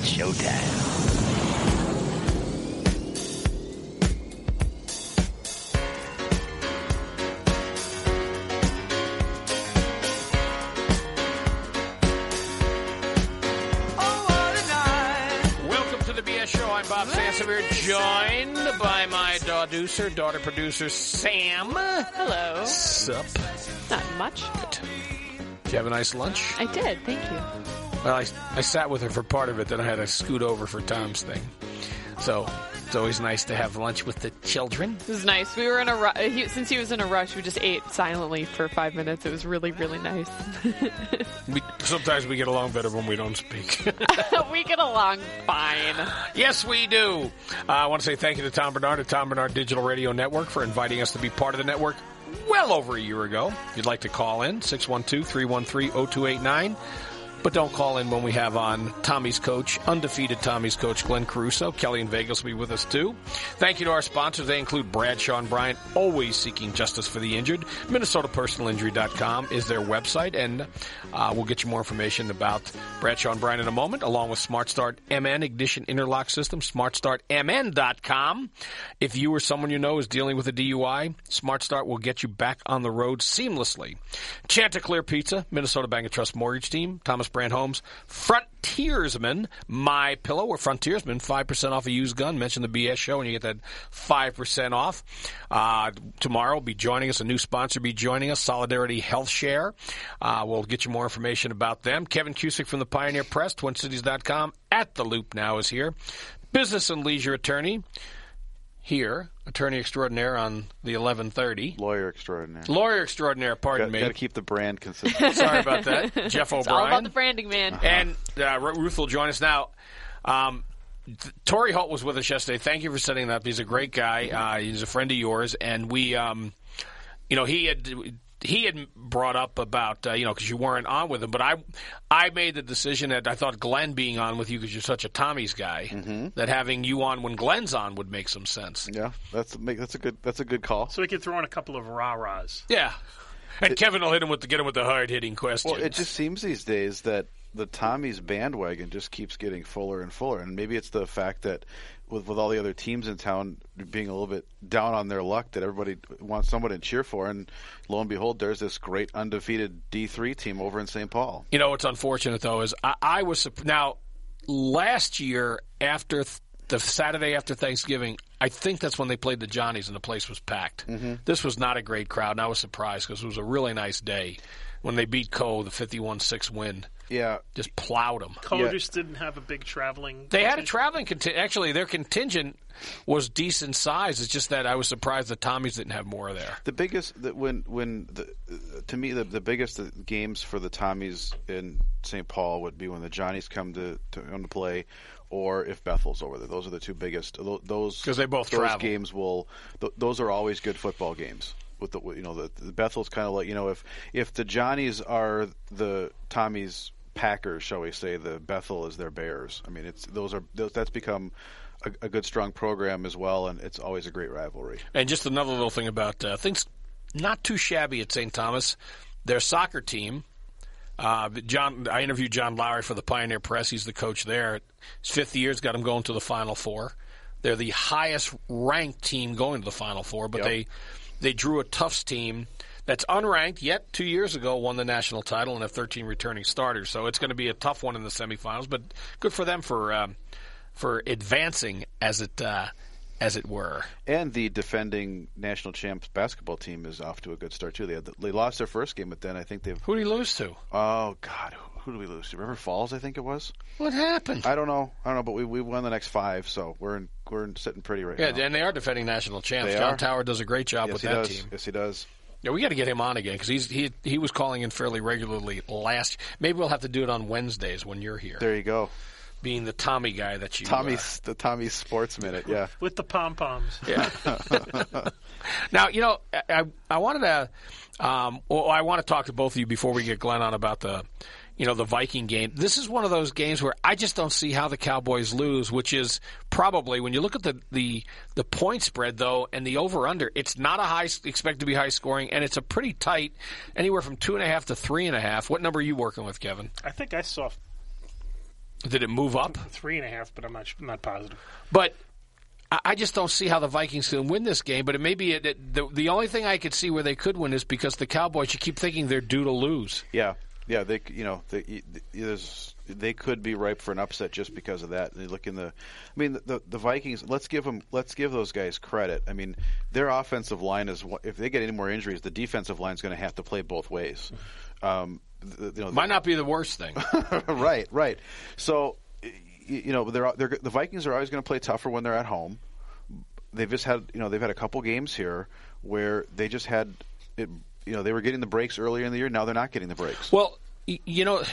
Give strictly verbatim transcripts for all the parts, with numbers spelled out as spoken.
It's showtime. I'm Bob Sansevier, joined by my daughter, daughter producer, Sam. Hello. Sup? Not much. Good. Did you have a nice lunch? I did, thank you. Well, I, I sat with her for part of it, then I had to scoot over for Tom's thing. So it's always nice to have lunch with the children. It was nice. We were in a ru- he, since he was in a rush, we just ate silently for five minutes. It was really, really nice. we, sometimes we get along better when we don't speak. We get along fine. Yes, we do. Uh, I want to say thank you to Tom Bernard at Tom Bernard Digital Radio Network for inviting us to be part of the network well over a year ago. If you'd like to call in, six one two, three one three, zero two eight nine. But don't call in when we have on Tommy's coach, undefeated Tommy's coach, Glenn Caruso. Kelly in Vegas will be with us, too. Thank you to our sponsors. They include Bradshaw and Bryant, always seeking justice for the injured. Minnesota Personal Injury dot com is their website, and uh, we'll get you more information about Bradshaw and Bryant in a moment, along with Smart Start M N Ignition Interlock System, smart start m n dot com. If you or someone you know is dealing with a D U I, Smart Start will get you back on the road seamlessly. Chanticleer Pizza, Minnesota Bank and Trust Mortgage Team, Thomas Brand Homes, Frontiersman, My Pillow, or Frontiersman, five percent off a used gun. Mention the B S show and you get that five percent off. Uh, tomorrow will be joining us, a new sponsor will be joining us, Solidarity Health Share. Uh, we'll get you more information about them. Kevin Cusick from the Pioneer Press, twin cities dot com, at The Loop now is here. Business and leisure attorney. Here, attorney extraordinaire on the eleven thirty. Lawyer extraordinaire. Lawyer extraordinaire, pardon got, me. Got to keep the brand consistent. Sorry about that. Jeff O'Brien. It's all about the branding, man. Uh-huh. And uh, Ruth will join us now. Um, Torrey Holt was with us yesterday. Thank you for setting that up. He's a great guy. Uh, he's a friend of yours. And we, um, you know, he had... He had brought up about, uh, you know, because you weren't on with him, but I I made the decision that I thought Glenn being on with you because you're such a Tommy's guy, mm-hmm. that having you on when Glenn's on would make some sense. Yeah, that's that's a good that's a good call. So we could throw in a couple of rah-rahs. Yeah. And it, Kevin will hit him with the, get him with the hard-hitting questions. Well, it just seems these days that the Tommy's bandwagon just keeps getting fuller and fuller, and maybe it's the fact that with with all the other teams in town being a little bit down on their luck, that everybody wants someone to cheer for, and lo and behold, there's this great undefeated D three team over in Saint Paul. You know what's unfortunate, though, is I, I was – now, last year after th- the Saturday after Thanksgiving, I think that's when they played the Johnnies and the place was packed. Mm-hmm. This was not a great crowd, and I was surprised because it was a really nice day when they beat Coe, the fifty-one six win. Yeah. Just plowed them. Coe yeah. just didn't have a big traveling They contingent. had a traveling contingent. Actually, their contingent was decent size. It's just that I was surprised the Tommies didn't have more there. The biggest, the, when when the, to me, the, the biggest games for the Tommies in Saint Paul would be when the Johnnies come to, to, come to play, or if Bethel's over there. Those are the two biggest. Those because they both those travel. games will. Th- those are always good football games. With the you know the, the Bethel's kind of like you know if if the Johnnies are the Tommies Packers, shall we say, the Bethel is their Bears. I mean, it's those are those, that's become a, a good strong program as well, and it's always a great rivalry. And just another little thing about uh, things not too shabby at Saint Thomas. Their soccer team. Uh, John, I interviewed John Lowry for the Pioneer Press. He's the coach there. His fifth year's got him going to the Final Four. They're the highest ranked team going to the Final Four, but yep. they they drew a Tufts team that's unranked, yet two years ago won the national title and have thirteen returning starters. So it's going to be a tough one in the semifinals, but good for them for um, for advancing, as it uh, as it were. And the defending national champs basketball team is off to a good start too. They had the, they lost their first game, but then I think they've. Who did he lose to? Oh God, who, who did we lose to? River Falls, I think it was. What happened? I don't know. I don't know, but we we won the next five, so we're in, we're in sitting pretty right yeah, now. Yeah, and they are defending national champs. They John are. Tower does a great job yes, with he that does. team. Yes, he does. Yeah, we got to get him on again because he's he he was calling in fairly regularly last. Maybe we'll have to do it on Wednesdays when you're here. There you go. Being the Tommy guy that you Tommy's are. the Tommy Sports Minute, yeah. With the pom poms. Yeah. Now you know I I wanted to um, well I want to talk to both of you before we get Glenn on about the you know the Viking game. This is one of those games where I just don't see how the Cowboys lose, which is probably when you look at the the, the point spread though and the over under. It's not a high expect to be high scoring, and it's a pretty tight, anywhere from two and a half to three and a half. What number are you working with, Kevin? I think I saw Did it move up? Three and a half, but I'm not I'm not positive. But I I just don't see how the Vikings can win this game. But it may be it, it, the the only thing I could see where they could win is because the Cowboys. You keep thinking they're due to lose. Yeah, yeah. They, you know, they, there's, they could be ripe for an upset just because of that. They look in the, I mean, the the Vikings. Let's give them, let's give those guys credit. I mean, their offensive line is. If they get any more injuries, the defensive line is going to have to play both ways. Um, the, you know, Might not be the worst thing. right, right. So, you know, they're, they're the Vikings are always going to play tougher when they're at home. They've just had, you know, they've had a couple games here where they just had, it, you know, they were getting the breaks earlier in the year. Now they're not getting the breaks. Well, y- you know,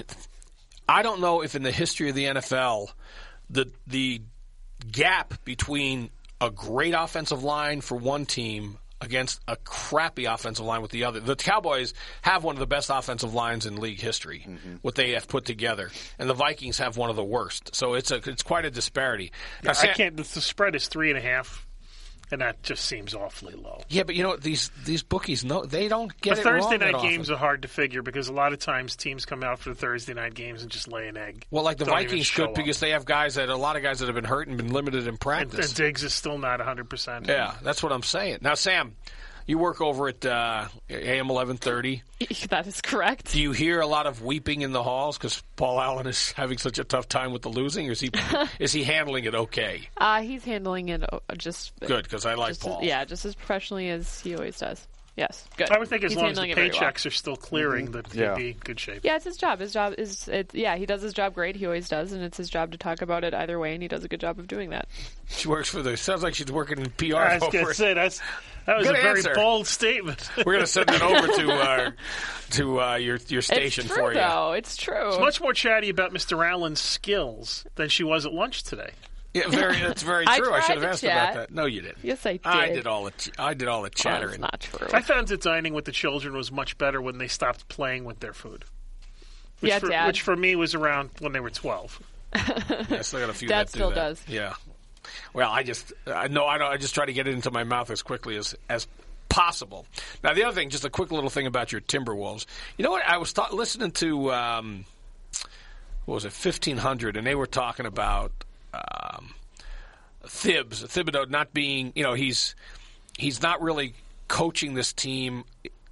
I don't know if in the history of the N F L, the the gap between a great offensive line for one team against a crappy offensive line with the other. The Cowboys have one of the best offensive lines in league history, mm-hmm. what they have put together, and the Vikings have one of the worst. So it's a it's quite a disparity. Yeah, now, Sam, I can't. The spread is three and a half, and that just seems awfully low. Yeah, but you know these these bookies, no, they don't get the it Thursday wrong night games often. are hard to figure because a lot of times teams come out for the Thursday night games and just lay an egg. Well, like the Don't even Vikings show could up. because they have guys that a lot of guys that have been hurt and been limited in And, practice. and Diggs is still not one hundred percent. Yeah, that's what I'm saying. Now, Sam, you work over at uh, A M eleven thirty. That is correct. Do you hear a lot of weeping in the halls because Paul Allen is having such a tough time with the losing, or is he is he handling it okay? Uh, he's handling it uh, just Good, because I like just Paul. As, yeah, just as professionally as he always does. Yes, good. I would think as He's long as the handling it very well. paychecks are still clearing, Mm-hmm. that Yeah. he'd be in good shape. Yeah, it's his job. His job is, it, yeah, he does his job great. He always does, and it's his job to talk about it either way, and he does a good job of doing that. She works for the. Sounds like she's working in P R. I was over going to it. say that's that was Good a very answer. bold statement. We're going to send it over to uh, to uh, your your station it's true, for you. though. It's true. It's much more chatty about Mister Allen's skills than she was at lunch today. Yeah, very. That's very I true. I, tried should have to asked chat. about that. No, you didn't. Yes, I did. I did all the. ch- I did all the Well, chattering. it's not true. I found that dining with the children was much better when they stopped playing with their food. Which Yeah, for, Dad. Which for me was around when they were twelve. Yeah, I still got a few Dad that do still that. does. Yeah. Well, I just I no, I don't. I just try to get it into my mouth as quickly as as possible. Now, the other thing, just a quick little thing about your Timberwolves. You know what? I was ta- listening to um, what was it, fifteen hundred, and they were talking about um, Thibs, Thibodeau not being. You know, he's he's not really coaching this team.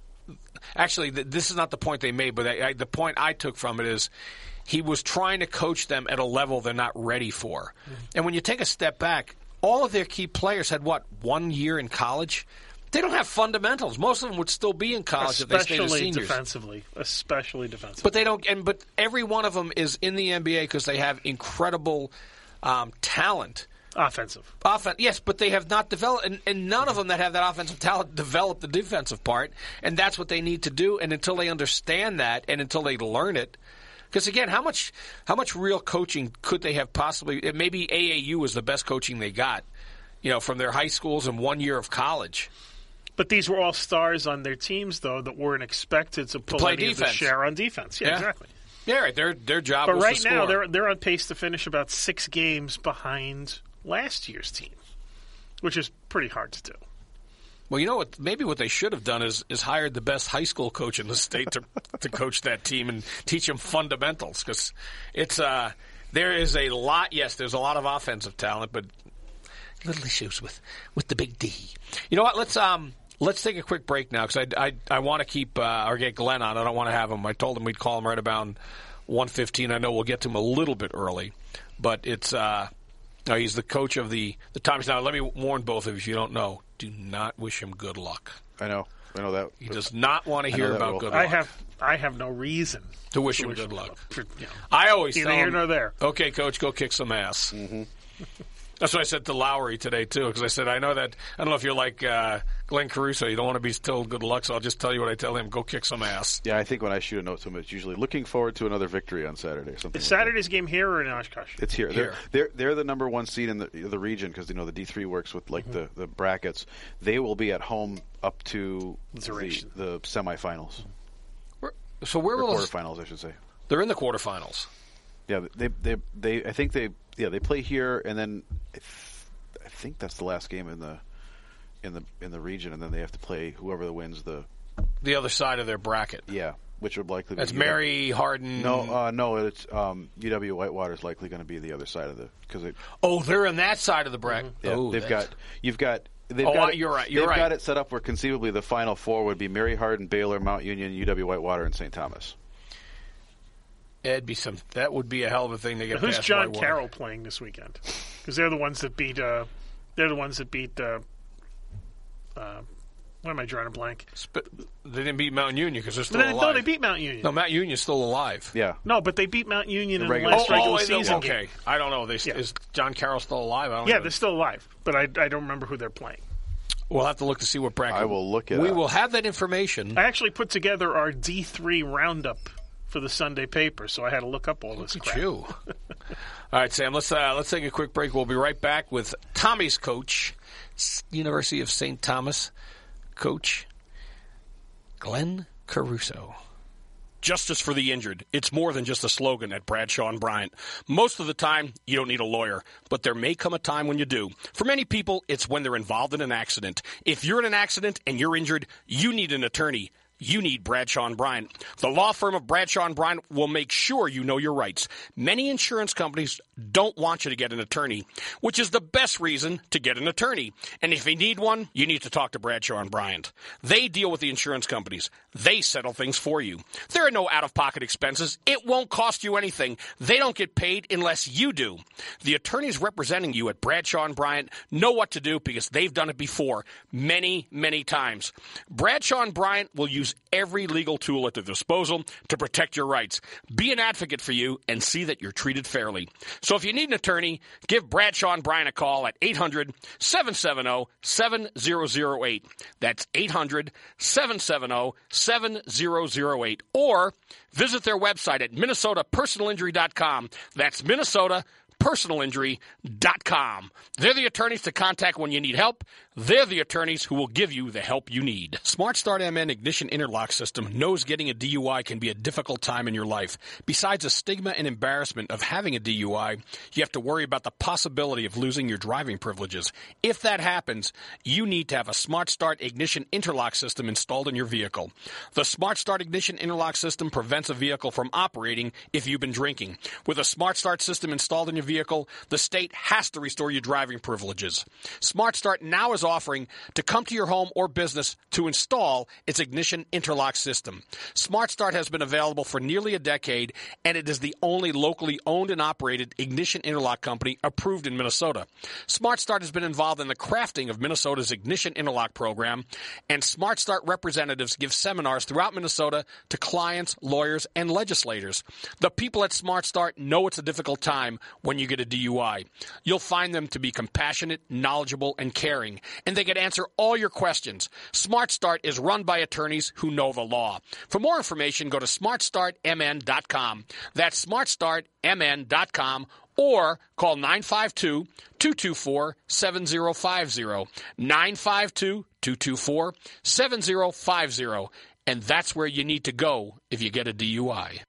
Actually, th- this is not the point they made, but I, I, the point I took from it is he was trying to coach them at a level they're not ready for. Mm-hmm. And when you take a step back, all of their key players had, what, one year in college? They don't have fundamentals. Most of them would still be in college if they stayed as Especially seniors. defensively. Especially defensively. But they don't. And but every one of them is in the N B A because they have incredible um, talent. Offensive. Offen- yes, but they have not developed, and, and none of them that have that offensive talent develop the defensive part, and that's what they need to do. And until they understand that, and until they learn it, because again, how much how much real coaching could they have possibly? Maybe A A U was the best coaching they got, you know, from their high schools and one year of college. But these were all stars on their teams, though, that weren't expected to pull play any of the defense. share on defense. Yeah, Yeah. exactly. Yeah, right. Their their job But was right to score. now, they're they're on pace to finish about six games behind last year's team, which is pretty hard to do. Well, you know what? Maybe what they should have done is is hired the best high school coach in the state to to coach that team and teach them fundamentals, because it's uh there is a lot. Yes, there's a lot of offensive talent, but little issues with with the big D. You know what? Let's um let's take a quick break now, because I I I want to keep uh, or get Glenn on. I don't want to have him. I told him we'd call him right about one fifteen. I know we'll get to him a little bit early, but it's uh. No, he's the coach of the, the Tommies. Now, let me warn both of you, if you don't know, do not wish him good luck. I know. I know that. He does not want to I hear know that about rule. good luck. I have I have no reason to wish to him wish good him luck. For, you know, I always neither tell here him, nor there. okay, coach, go kick some ass. Mm-hmm. That's what I said to Lowry today, too, because I said, I know that, I don't know if you're like uh, Glenn Caruso, you don't want to be told good luck, so I'll just tell you what I tell him, go kick some ass. Yeah, I think when I shoot a note to him, it's usually looking forward to another victory on Saturday. Something Is like Saturday's game here or in Oshkosh? that. It's here. Here. They're, they're they're the number one seed in the the region, because you know the D three works with like the, the brackets. They will be at home up to the, Duration. the semifinals, Where- So where or will this, quarterfinals, I should say. they're in the quarterfinals. Yeah, they they they I think they yeah they play here, and then I, th- I think that's the last game in the in the in the region, and then they have to play whoever wins the The other side of their bracket. yeah which would likely That's be Mary Hardin. No, uh, no, it's um, U W Whitewater is likely going to be the other side of the because it. Oh, they're on that side of the bracket. Yeah, oh, they've that's... got you've got. They've oh, got it, you're right. You're they've right. got it set up where conceivably the Final Four would be Mary Hardin, Baylor, Mount Union, U W Whitewater, and Saint Thomas. It'd be some. That would be a hell of a thing to get. Who's past John Whitewater. Carroll playing this weekend? Because they're the ones that beat. Uh, they're the ones that beat. Uh, uh, what am I drawing a blank? Sp- they didn't beat Mount Union because they're still But they, alive. no, they beat Mount Union. No, Mount Union's still alive. Yeah. No, but they beat Mount Union The in the regular last season. regular oh, season okay. game. I don't know. They, Yeah. Is John Carroll still alive? I don't Yeah, know. they're still alive, but I, I don't remember who they're playing. We'll have to look to see what bracket. I will look it We up. will have that information. I actually put together our D three roundup for the Sunday paper, so I had to look up all this Look crap. at you. All right, Sam. Let's uh, let's take a quick break. We'll be right back with Tommy's coach, University of Saint Thomas, Coach Glenn Caruso. Justice for the injured. It's more than just a slogan at Bradshaw and Bryant. Most of the time, you don't need a lawyer, but there may come a time when you do. For many people, it's when they're involved in an accident. If you're in an accident and you're injured, you need an attorney. You need Bradshaw and Bryant. The law firm of Bradshaw and Bryant will make sure you know your rights. Many insurance companies don't want you to get an attorney, which is the best reason to get an attorney. And if you need one, you need to talk to Bradshaw and Bryant. They deal with the insurance companies. They settle things for you. There are no out-of-pocket expenses. It won't cost you anything. They don't get paid unless you do. The attorneys representing you at Bradshaw and Bryant know what to do because they've done it before many, many times. Bradshaw and Bryant will use every legal tool at their disposal to protect your rights. Be an advocate for you and see that you're treated fairly. So if you need an attorney, give Bradshaw and Bryant a call at eight hundred, seven seven zero, seven zero zero eight. That's eight hundred, seven seven zero, seven zero zero eight. Or visit their website at minnesota personal injury dot com. That's Minnesota personal injury dot com. They're the attorneys to contact when you need help. They're the attorneys who will give you the help you need. Smart Start M N Ignition Interlock System knows getting a D U I can be a difficult time in your life. Besides the stigma and embarrassment of having a D U I, you have to worry about the possibility of losing your driving privileges. If that happens, you need to have a Smart Start Ignition Interlock System installed in your vehicle. The Smart Start Ignition Interlock System prevents a vehicle from operating if you've been drinking. With a Smart Start system installed in your vehicle, the state has to restore your driving privileges. Smart Start now is offering to come to your home or business to install its ignition interlock system. Smart Start has been available for nearly a decade, and it is the only locally owned and operated ignition interlock company approved in Minnesota. Smart Start has been involved in the crafting of Minnesota's ignition interlock program, and Smart Start representatives give seminars throughout Minnesota to clients, lawyers, and legislators. The people at Smart Start know it's a difficult time when you get a D U I. You'll find them to be compassionate, knowledgeable, and caring, and they can answer all your questions. Smart Start is run by attorneys who know the law. For more information, go to smart start m n dot com. That's smart start m n dot com, or call nine five two, two two four, seven zero five zero, nine five two, two two four, seven zero five zero, and that's where you need to go if you get a D U I.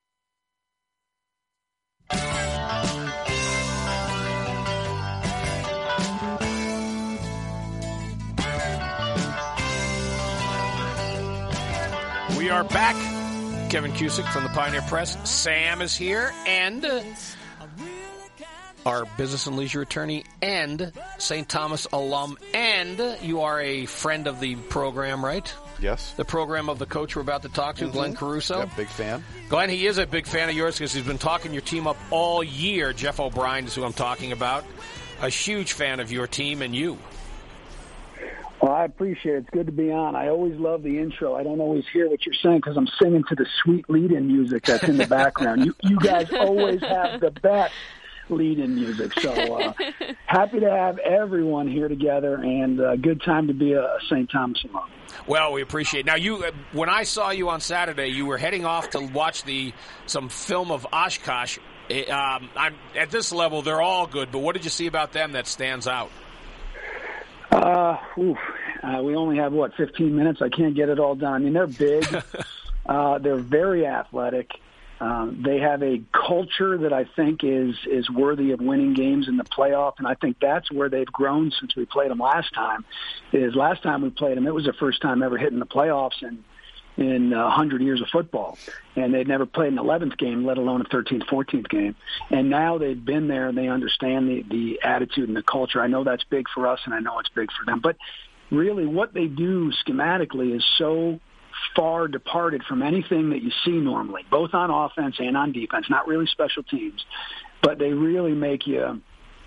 We are back. Kevin Cusick from the Pioneer Press. Sam is here, and uh, our business and leisure attorney, and Saint Thomas alum, and uh, you are a friend of the program, right? Yes. The program of the coach we're about to talk to, mm-hmm. Glenn Caruso. Yeah, big fan. Glenn, he is a big fan of yours because he's been talking your team up all year. Jeff O'Brien is who I'm talking about. A huge fan of your team and you. Well, I appreciate it. It's good to be on. I always love the intro. I don't always hear what you're saying because I'm singing to the sweet lead-in music that's in the background. You, you guys always have the best lead-in music. So uh, happy to have everyone here together, and uh, good time to be a Saint Thomas alum. Well, we appreciate it. Now, you, when I saw you on Saturday, you were heading off to watch the some film of Oshkosh. Um, I'm, at this level, they're all good, but what did you see about them that stands out? Uh, oof. Uh, we only have, what, fifteen minutes? I can't get it all done. I mean, they're big. uh, they're very athletic. Um, they have a culture that I think is, is worthy of winning games in the playoff, and I think that's where they've grown since we played them last time. Is last time we played them, it was the first time ever hitting the playoffs, and in a hundred years of football, and they'd never played an eleventh game, let alone a thirteenth, fourteenth game. And now they've been there and they understand the, the attitude and the culture. I know that's big for us, and I know it's big for them. But really, what they do schematically is so far departed from anything that you see normally, both on offense and on defense. Not really special teams, but they really make you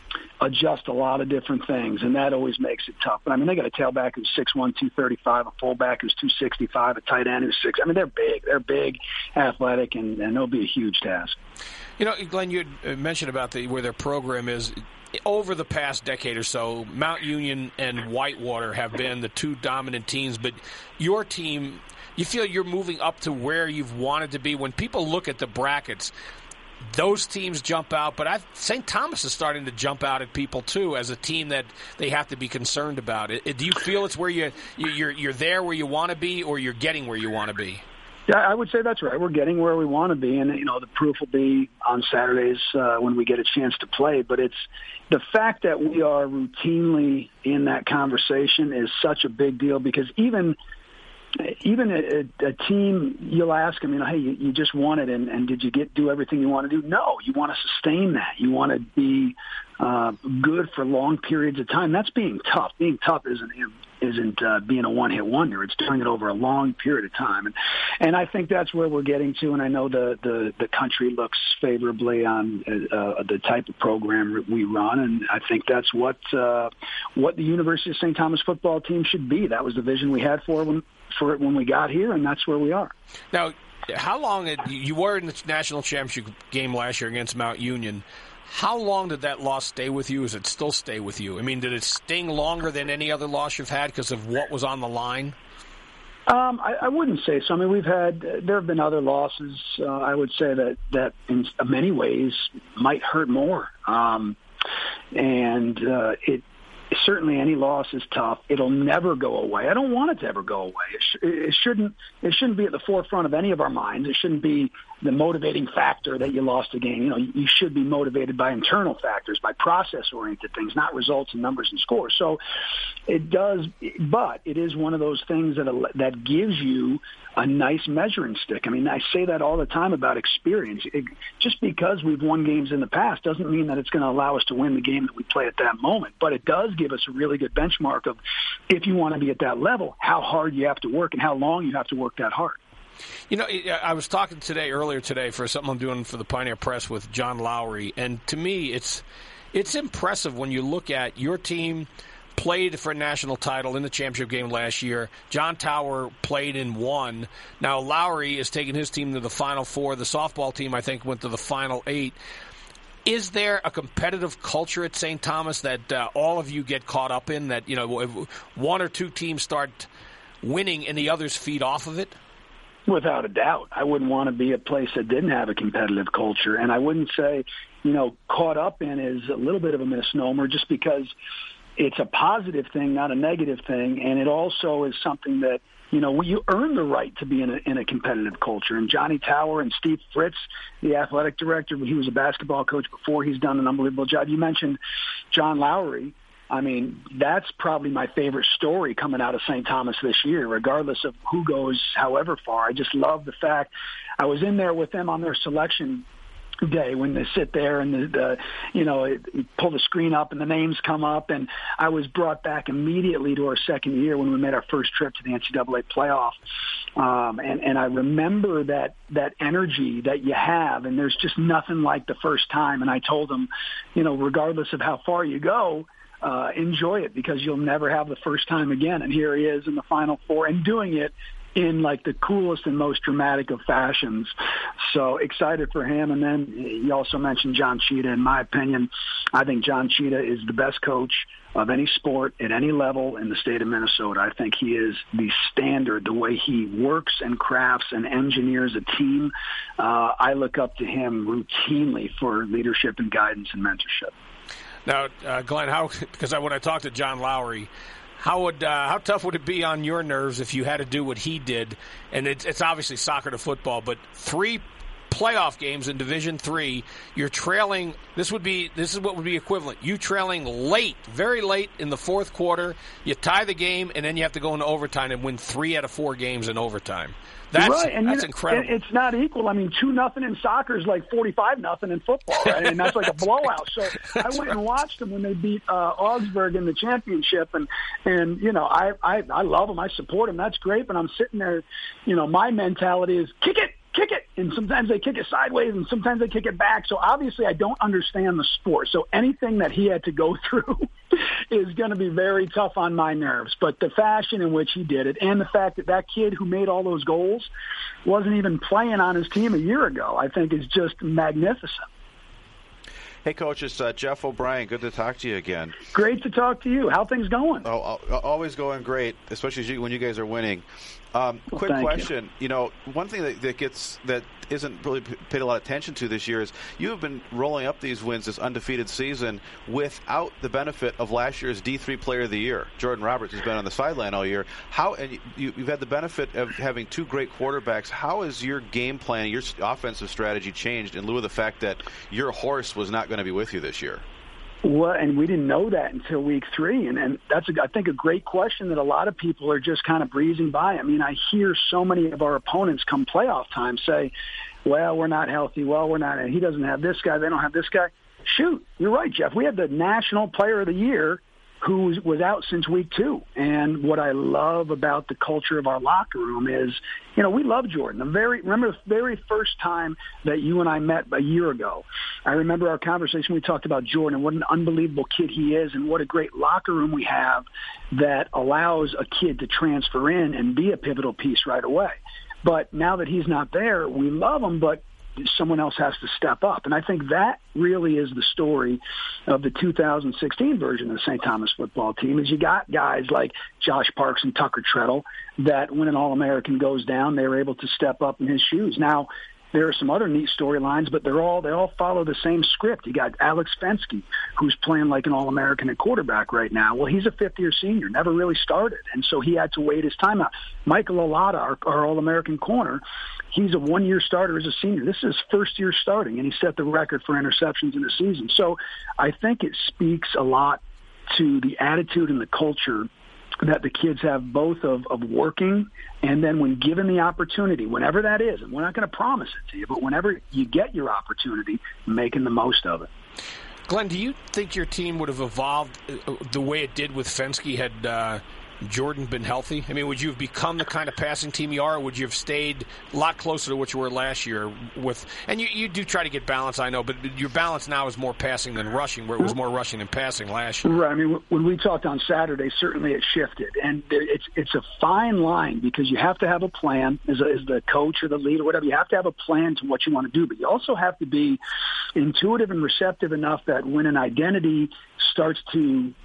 adjust a lot of different things, and that always makes it tough. But I mean, they got a tailback who's six one, two thirty-five, a fullback who's two sixty-five, a tight end who's six. I mean, they're big. They're big, athletic, and, and it'll be a huge task. You know, Glenn, you had mentioned about the where their program is. Over the past decade or so, Mount Union and Whitewater have been the two dominant teams, but your team, you feel you're moving up to where you've wanted to be. When people look at the brackets, those teams jump out, but I've, Saint Thomas is starting to jump out at people too as a team that they have to be concerned about. It, do you feel it's where you you're you're there where you want to be, or you're getting where you want to be? Yeah, I would say that's right. We're getting where we want to be, and you know the proof will be on Saturdays uh, when we get a chance to play. But it's the fact that we are routinely in that conversation is such a big deal, because even. Even a, a team, you'll ask them, you know, hey, you, you just won it, and, and did you get do everything you want to do? No, you want to sustain that. You want to be uh, good for long periods of time. That's being tough. Being tough isn't isn't uh, being a one-hit wonder. It's doing it over a long period of time, and and I think that's where we're getting to. And I know the the, the country looks favorably on uh, the type of program we run, and I think that's what uh, what the University of Saint Thomas football team should be. That was the vision we had for when. for it when we got here, and that's where we are. Now, how long had, you were in the national championship game last year against Mount Union. How long did that loss stay with you? Does it still stay with you? I mean, did it sting longer than any other loss you've had because of what was on the line? Um, I, I wouldn't say so. I mean, we've had, there have been other losses, uh, I would say that, that in many ways might hurt more. Um, and uh, it, Certainly, any loss is tough. It'll never go away. I don't want it to ever go away. It, sh- it shouldn't. It shouldn't be at the forefront of any of our minds. It shouldn't be the motivating factor that you lost a game. You know, you should be motivated by internal factors, by process-oriented things, not results and numbers and scores. So, it does. But it is one of those things that that gives you a nice measuring stick. I mean, I say that all the time about experience. It, just because we've won games in the past doesn't mean that it's going to allow us to win the game that we play at that moment. But it does give us a really good benchmark of, if you want to be at that level, how hard you have to work and how long you have to work that hard. You know, I was talking today, earlier today, for something I'm doing for the Pioneer Press with John Lowry, and to me, it's it's impressive when you look at your team played for a national title in the championship game last year. John Tower played and won. Now Lowry is taking his team to the Final Four. The softball team, I think, went to the Final Eight. Is there a competitive culture at Saint Thomas that uh, all of you get caught up in, that, you know, if one or two teams start winning and the others feed off of it? Without a doubt. I wouldn't want to be a place that didn't have a competitive culture. And I wouldn't say, you know, caught up in is a little bit of a misnomer, just because it's a positive thing, not a negative thing. And it also is something that, you know, you earn the right to be in a, in a competitive culture. And Johnny Tower and Steve Fritz, the athletic director, he was a basketball coach before. He's done an unbelievable job. You mentioned John Lowry. I mean, that's probably my favorite story coming out of Saint Thomas this year, regardless of who goes however far. I just love the fact I was in there with them on their selection day when they sit there and the, the you know it, you pull the screen up and the names come up, and I was brought back immediately to our second year when we made our first trip to the N C double A playoff, um, and and I remember that that energy that you have, and there's just nothing like the first time. And I told them, you know, regardless of how far you go, uh, enjoy it, because you'll never have the first time again. And here he is in the Final Four and doing it in like the coolest and most dramatic of fashions. So excited for him. And then you also mentioned John Cheetah. In my opinion, I think John Cheetah is the best coach of any sport at any level in the state of Minnesota. I think he is the standard, the way he works and crafts and engineers a team. Uh, I look up to him routinely for leadership and guidance and mentorship. Now, uh, Glenn, how, because I, when I talked to John Lowry, How would uh, how tough would it be on your nerves if you had to do what he did? And it's, it's obviously soccer to football, but three playoff games in Division Three, you're trailing. This would be this is what would be equivalent. You trailing late, very late in the fourth quarter. You tie the game, and then you have to go into overtime and win three out of four games in overtime. That's right, and that's you know, incredible. It's not equal. I mean, two nothing in soccer is like forty-five nothing in football, right? And that's like a blowout. So I went and watched them when they beat uh, Augsburg in the championship, and and you know, I I I love them. I support them. That's great. But I'm sitting there, you know, my mentality is kick it. Kick it, and sometimes they kick it sideways, and sometimes they kick it back. So obviously, I don't understand the sport. So anything that he had to go through is going to be very tough on my nerves. But the fashion in which he did it, and the fact that that kid who made all those goals wasn't even playing on his team a year ago, I think is just magnificent. Hey, Coach, it's uh, Jeff O'Brien. Good to talk to you again. Great to talk to you. How things going? Oh, always going great, especially when you guys are winning. Um, well, quick question. You. you know, one thing that, that gets that isn't really paid a lot of attention to this year is you have been rolling up these wins this undefeated season without the benefit of last year's D three Player of the Year. Jordan Roberts has been on the sideline all year. How and you, you've had the benefit of having two great quarterbacks. How has your game plan, your offensive strategy changed in lieu of the fact that your horse was not going to be with you this year? Well, and we didn't know that until week three, and, and that's, a, I think, a great question that a lot of people are just kind of breezing by. I mean, I hear so many of our opponents come playoff time say, well, we're not healthy, well, we're not, and he doesn't have this guy, they don't have this guy. Shoot, you're right, Jeff. We had the National Player of the Year who was out since week two. And what I love about the culture of our locker room is, you know, we love Jordan. The very remember the very first time that you and I met a year ago, I remember our conversation. We talked about Jordan and what an unbelievable kid he is and what a great locker room we have that allows a kid to transfer in and be a pivotal piece right away. But now that he's not there, we love him, but someone else has to step up. And I think that really is the story of the two thousand sixteen version of the Saint Thomas football team is you got guys like Josh Parks and Tucker Treadle that when an All-American goes down, they're able to step up in his shoes. Now, there are some other neat storylines, but they're all they all follow the same script. You got Alex Fensky, who's playing like an All-American at quarterback right now. Well, he's a fifth-year senior, never really started, and so he had to wait his time out. Michael Olada, our, our All-American corner, he's a one-year starter as a senior. This is his first year starting, and he set the record for interceptions in the season. So I think it speaks a lot to the attitude and the culture that the kids have, both of, of working and then when given the opportunity, whenever that is, and we're not going to promise it to you, but whenever you get your opportunity, making the most of it. Glenn, do you think your team would have evolved the way it did with Fensky had uh, Jordan been healthy? I mean, would you have become the kind of passing team you are, or would you have stayed a lot closer to what you were last year with? And you, you do try to get balance, I know, but your balance now is more passing than rushing, where it was more rushing than passing last year. Right. I mean, when we talked on Saturday, certainly it shifted, and it's it's a fine line because you have to have a plan as, a, as the coach or the leader, whatever. You have to have a plan to what you want to do, but you also have to be intuitive and receptive enough that when an identity starts to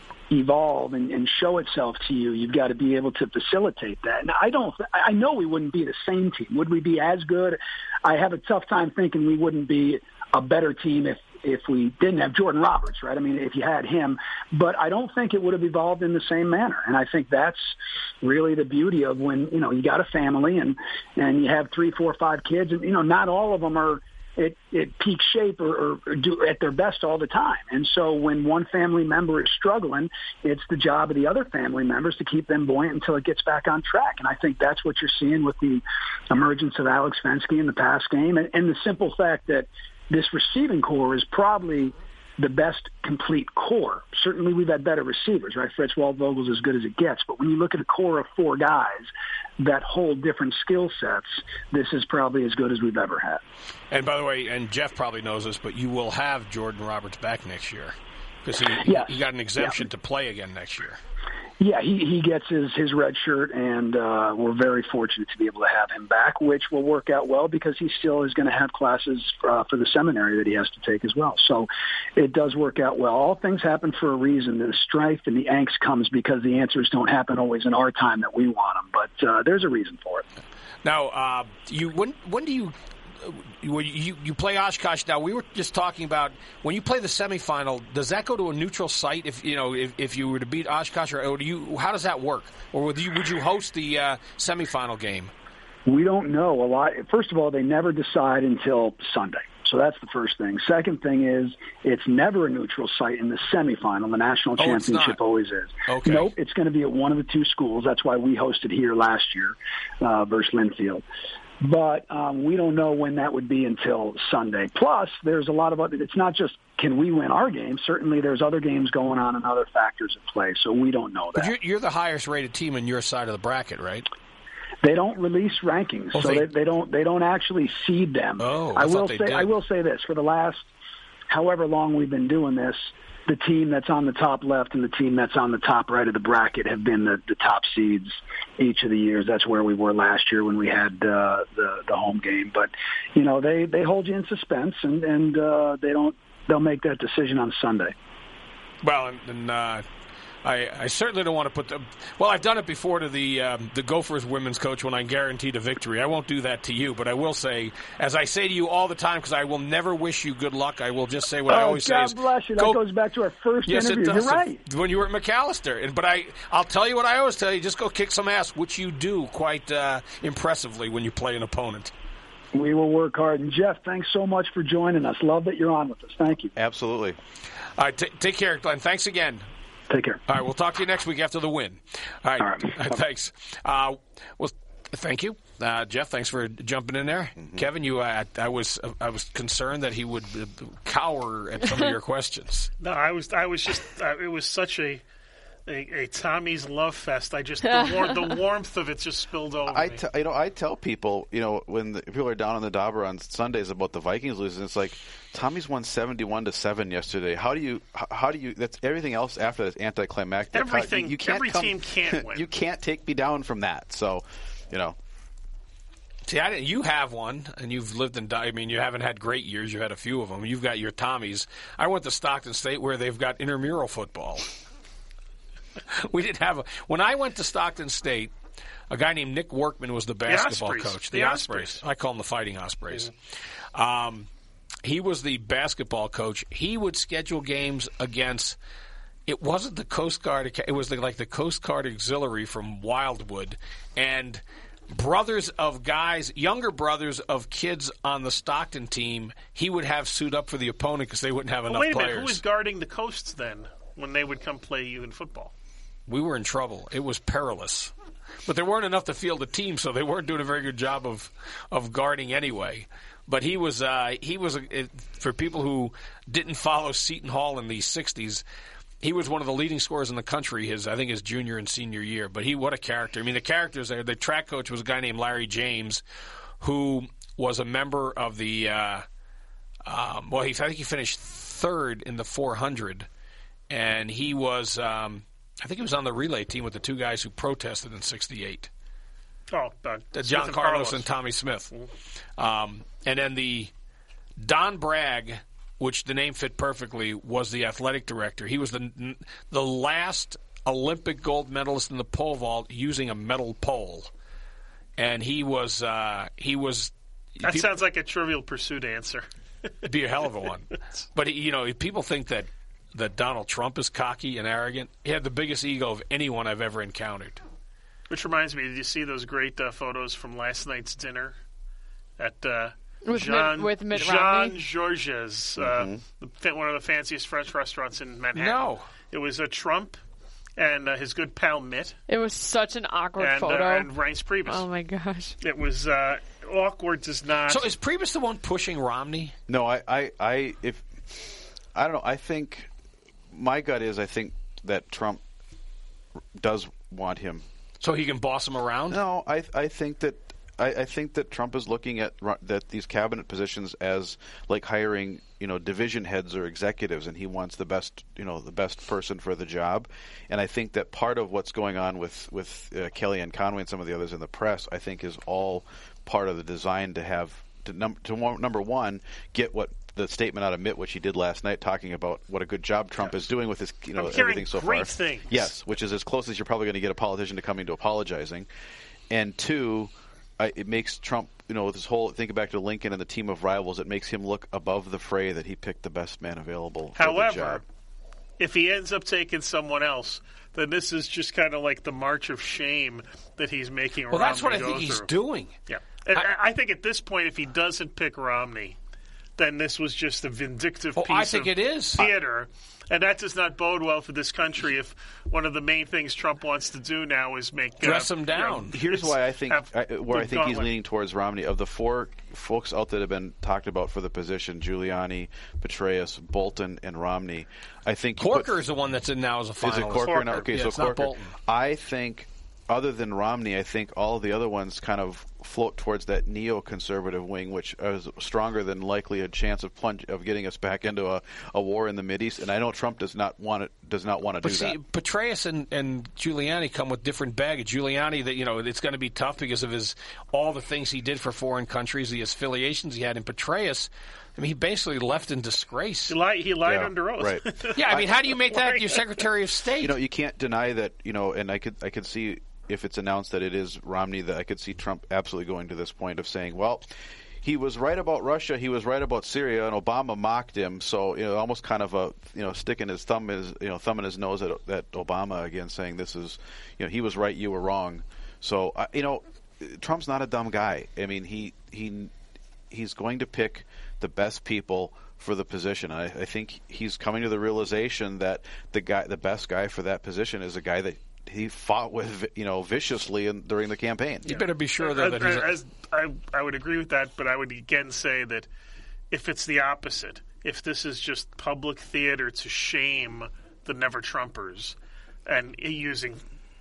evolve and, and show itself to you, you've got to be able to facilitate that. And I don't, I know we wouldn't be the same team. Would we be as good? I have a tough time thinking we wouldn't be a better team if, if we didn't have Jordan Roberts, right? I mean, if you had him, but I don't think it would have evolved in the same manner. And I think that's really the beauty of when, you know, you got a family and, and you have three, four, five kids and, you know, not all of them are At, at peak shape or, or, or do at their best all the time. And so when one family member is struggling, it's the job of the other family members to keep them buoyant until it gets back on track. And I think that's what you're seeing with the emergence of Alex Fensky in the pass game. And, and the simple fact that this receiving core is probably the best complete core. Certainly we've had better receivers, right? Fritz Waldvogel's as good as it gets. But when you look at a core of four guys that hold different skill sets, this is probably as good as we've ever had. And by the way, and Jeff probably knows this, but you will have Jordan Roberts back next year because he, yes. he got an exemption yeah. to play again next year. Yeah, he, he gets his, his red shirt, and uh, we're very fortunate to be able to have him back, which will work out well because he still is going to have classes uh, for the seminary that he has to take as well. So it does work out well. All things happen for a reason. The strife and the angst comes because the answers don't happen always in our time that we want them, but uh, there's a reason for it. Now, uh, you when when do you You, you you play Oshkosh now? We were just talking about when you play the semifinal. Does that go to a neutral site if you know if, if you were to beat Oshkosh, or, or do you? How does that work? Or would you would you host the uh, semifinal game? We don't know a lot. First of all, they never decide until Sunday. So that's the first thing. Second thing is it's never a neutral site in the semifinal. The national oh, championship always is. Okay. Nope, it's going to be at one of the two schools. That's why we hosted here last year uh, versus Linfield. But um, we don't know when that would be until Sunday. Plus, there's a lot of other – it's not just can we win our game. Certainly there's other games going on and other factors at play, so we don't know that. But you're, you're the highest-rated team in your side of the bracket, right? They don't release rankings, oh, so they, they, they don't they don't actually seed them. Oh, I, I will they say did. I will say this: for the last however long we've been doing this, the team that's on the top left and the team that's on the top right of the bracket have been the, the top seeds each of the years. That's where we were last year when we had uh, the the home game. But you know they, they hold you in suspense, and and uh, they don't they'll make that decision on Sunday. Well, and. and uh... I, I certainly don't want to put the well. I've done it before to the um, the Gophers women's coach when I guaranteed a victory. I won't do that to you, but I will say, as I say to you all the time, because I will never wish you good luck. I will just say what oh, I always God say: is, bless you. That go, goes back to our first yes, interview. It does. You're right. When you were at McAllister, and but I I'll tell you what I always tell you: just go kick some ass, which you do quite uh, impressively when you play an opponent. We will work hard. And Jeff, thanks so much for joining us. Love that you're on with us. Thank you. Absolutely. All right, t- take care, Glenn. Thanks again. Take care. All right, we'll talk to you next week after the win. All right, All right. Uh, thanks. Uh, well, thank you, uh, Jeff. Thanks for jumping in there. Mm-hmm. Kevin, you, uh, I was, uh, I was concerned that he would uh, cower at some of your questions. No, I was, I was just, uh, it was such a, a, a Tommy's love fest. I just the, war- the warmth of it just spilled over I me. t- you know, I tell people, you know, when the, people are down on the Dauber on Sundays about the Vikings losing, it's like Tommy's won seventy-one to seven yesterday. How do you? How do you? That's everything else after that's anticlimactic. Everything. How, you can't every come, team can't win. You can't take me down from that. So, you know. See, I didn't, you have one, and you've lived in. I mean, you haven't had great years. You've had a few of them. You've got your Tommies. I went to Stockton State where they've got intramural football. We didn't have a. When I went to Stockton State, a guy named Nick Workman was the basketball the coach. The, the Ospreys. Ospreys. I call them the Fighting Ospreys. Yeah. Um, he was the basketball coach. He would schedule games against. It wasn't the Coast Guard. It was the, like the Coast Guard Auxiliary from Wildwood, and brothers of guys, younger brothers of kids on the Stockton team. He would have suit up for the opponent because they wouldn't have well, enough wait a players. minute. Who was guarding the coasts then when they would come play you in football? We were in trouble. It was perilous. But there weren't enough to field a team, so they weren't doing a very good job of of guarding anyway. But he was uh, he was uh, for people who didn't follow Seton Hall in the sixties. He was one of the leading scorers in the country. His I think his junior and senior year. But he what a character! I mean, the characters there. The track coach was a guy named Larry James, who was a member of the. Uh, um, well, he, I think he finished third in the four hundred, and he was. Um, I think he was on the relay team with the two guys who protested in sixty-eight. Oh, uh, John and Carlos, Carlos and Tommy Smith. Um, and then the Don Bragg, which the name fit perfectly, was the athletic director. He was the the last Olympic gold medalist in the pole vault using a metal pole. And he was uh, he was. That people, sounds like a Trivial Pursuit answer. It'd be a hell of a one. But he, you know, people think that. that Donald Trump is cocky and arrogant. He had the biggest ego of anyone I've ever encountered. Which reminds me, did you see those great uh, photos from last night's dinner at uh, with Jean, Mitt, with Mitt Jean Romney? Georges, Mm-hmm. uh, the, one of the fanciest French restaurants in Manhattan? No. It was a uh, Trump and uh, his good pal Mitt. It was such an awkward and, photo. Uh, and Reince Priebus. Oh, my gosh. It was uh, awkward does not... So is Priebus the one pushing Romney? No, I, I, I, if I don't know. I think my gut is I think that Trump does want him. So he can boss him around? No, I, I think that I, I think that Trump is looking at that these cabinet positions as like hiring, you know, division heads or executives, and he wants the best, you know, the best person for the job. And I think that part of what's going on with with uh, Kellyanne Conway and some of the others in the press, I think, is all part of the design to have to, num- to number one get what the statement out of Mitt, which he did last night, talking about what a good job Trump is doing with his, you know, I'm hearing everything so great far. Things. Yes, which is as close as you're probably going to get a politician to coming to apologizing. And two, I, it makes Trump, you know, with his whole, think back to Lincoln and the team of rivals, it makes him look above the fray that he picked the best man available for However, the job. if he ends up taking someone else, then this is just kind of like the march of shame that he's making Well, Romney that's what I go think he's through. doing. Yeah. And I, I, I think at this point, if he doesn't pick Romney, then this was just a vindictive oh, piece I think of it is. theater. And that does not bode well for this country if one of the main things Trump wants to do now is make... Dress uh, him down. You know, Here's why I think have I, where I the think he's gauntlet. leaning towards Romney. Of the four folks out that have been talked about for the position, Giuliani, Petraeus, Bolton, and Romney, I think Corker is the one that's in now as a finalist. Is it Corker? Corker. Now? Okay, Yeah, so it's not Corker. Bolton. I think, other than Romney, I think all of the other ones kind of float towards that neoconservative wing, which is stronger than likely a chance of plunge of getting us back into a, a war in the Mideast. And I know Trump does not want it, does not want to But do see, that. Petraeus and, and Giuliani come with different baggage. Giuliani, that you know, it's going to be tough because of his all the things he did for foreign countries, the affiliations he had. In Petraeus, I mean, he basically left in disgrace. He lied, he lied Yeah, under oath. right. Yeah, I mean, how do you make that Right. your Secretary of State? You know, you can't deny that. You know, and I could I could see if it's announced that it is Romney, that I could see Trump absolutely going to this point of saying, well, he was right about Russia, he was right about Syria, and Obama mocked him. So, you know, almost kind of a, you know, sticking his thumb his, you know, thumb in his nose at, at Obama again, saying this is, you know, he was right, you were wrong. So, uh, you know, Trump's not a dumb guy. I mean, he he he's going to pick the best people for the position. I, I think he's coming to the realization that the guy, the best guy for that position, is a guy that he fought with, you know, viciously in, during the campaign. you better be sure though that he's. A, As, I, I would agree with that, but I would again say that if it's the opposite, if this is just public theater to shame the never-Trumpers, and using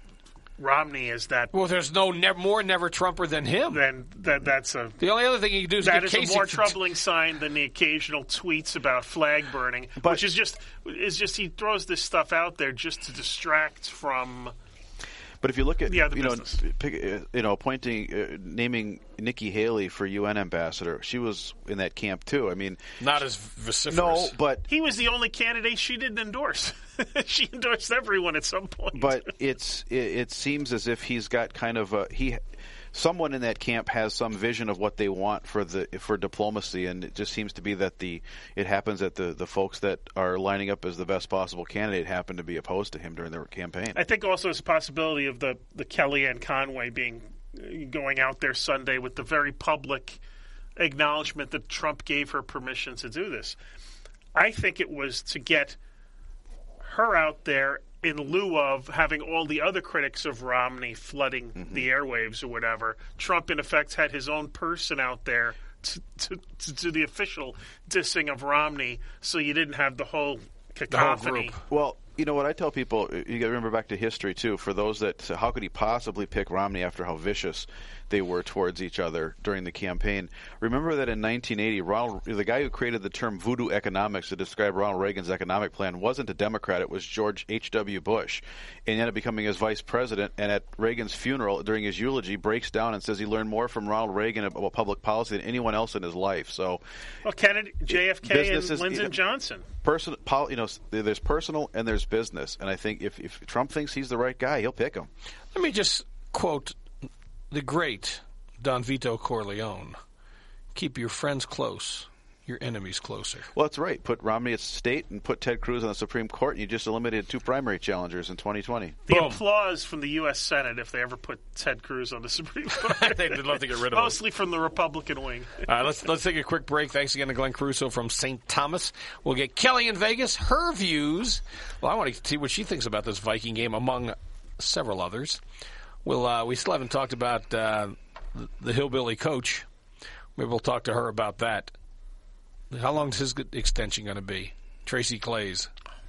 Romney as that, well, there's no ne- more never Trumper than him. then that that's a The only other thing he can do is that get is a Kasich more to- troubling sign than the occasional tweets about flag burning, But- which is just is just he throws this stuff out there just to distract from. But if you look at, Yeah, the you know, business. pick, uh, you know, appointing, uh, naming Nikki Haley for U N ambassador, she was in that camp too. I mean, Not as vociferous. no, but He was the only candidate she didn't endorse. She endorsed everyone at some point. but it's it, it seems as if he's got kind of a he. Someone in that camp has some vision of what they want for the for diplomacy, and it just seems to be that the it happens that the, the folks that are lining up as the best possible candidate happen to be opposed to him during their campaign. I think also it's a possibility of the, the Kellyanne Conway being going out there Sunday with the very public acknowledgement that Trump gave her permission to do this. I think it was to get her out there in lieu of having all the other critics of Romney flooding Mm-hmm. the airwaves or whatever. Trump, in effect, had his own person out there to, to, to do the official dissing of Romney, so you didn't have the whole The whole cacophony. group. Well, you know what I tell people, you got to remember back to history too. For those that say, how could he possibly pick Romney after how vicious they were towards each other during the campaign? Remember that in nineteen eighty, Ronald, the guy who created the term voodoo economics to describe Ronald Reagan's economic plan wasn't a Democrat. It was George H W. Bush, and ended up becoming his vice president. And at Reagan's funeral, during his eulogy, breaks down and says he learned more from Ronald Reagan about public policy than anyone else in his life. So, Well, Kennedy, J F K, and business is- Lyndon you know, Johnson. person, pol, you know, there's personal and there's business, and I think if, if Trump thinks he's the right guy, he'll pick him. Let me just quote the great Don Vito Corleone: "Keep your friends close, your enemies closer." Well, that's right. Put Romney at state and put Ted Cruz on the Supreme Court, and you just eliminated two primary challengers in twenty twenty. The Boom. applause from the U S Senate if they ever put Ted Cruz on the Supreme Court. They'd love to get rid of him. Mostly from the Republican wing. All right, let's let's take a quick break. Thanks again to Glenn Caruso from Saint Thomas. We'll get Kelly in Vegas, her views. Well, I want to see what she thinks about this Viking game, among several others. We'll uh, we still haven't talked about uh, the, the hillbilly coach. Maybe we'll talk to her about that. How long is his extension going to be? Tracy Claeys.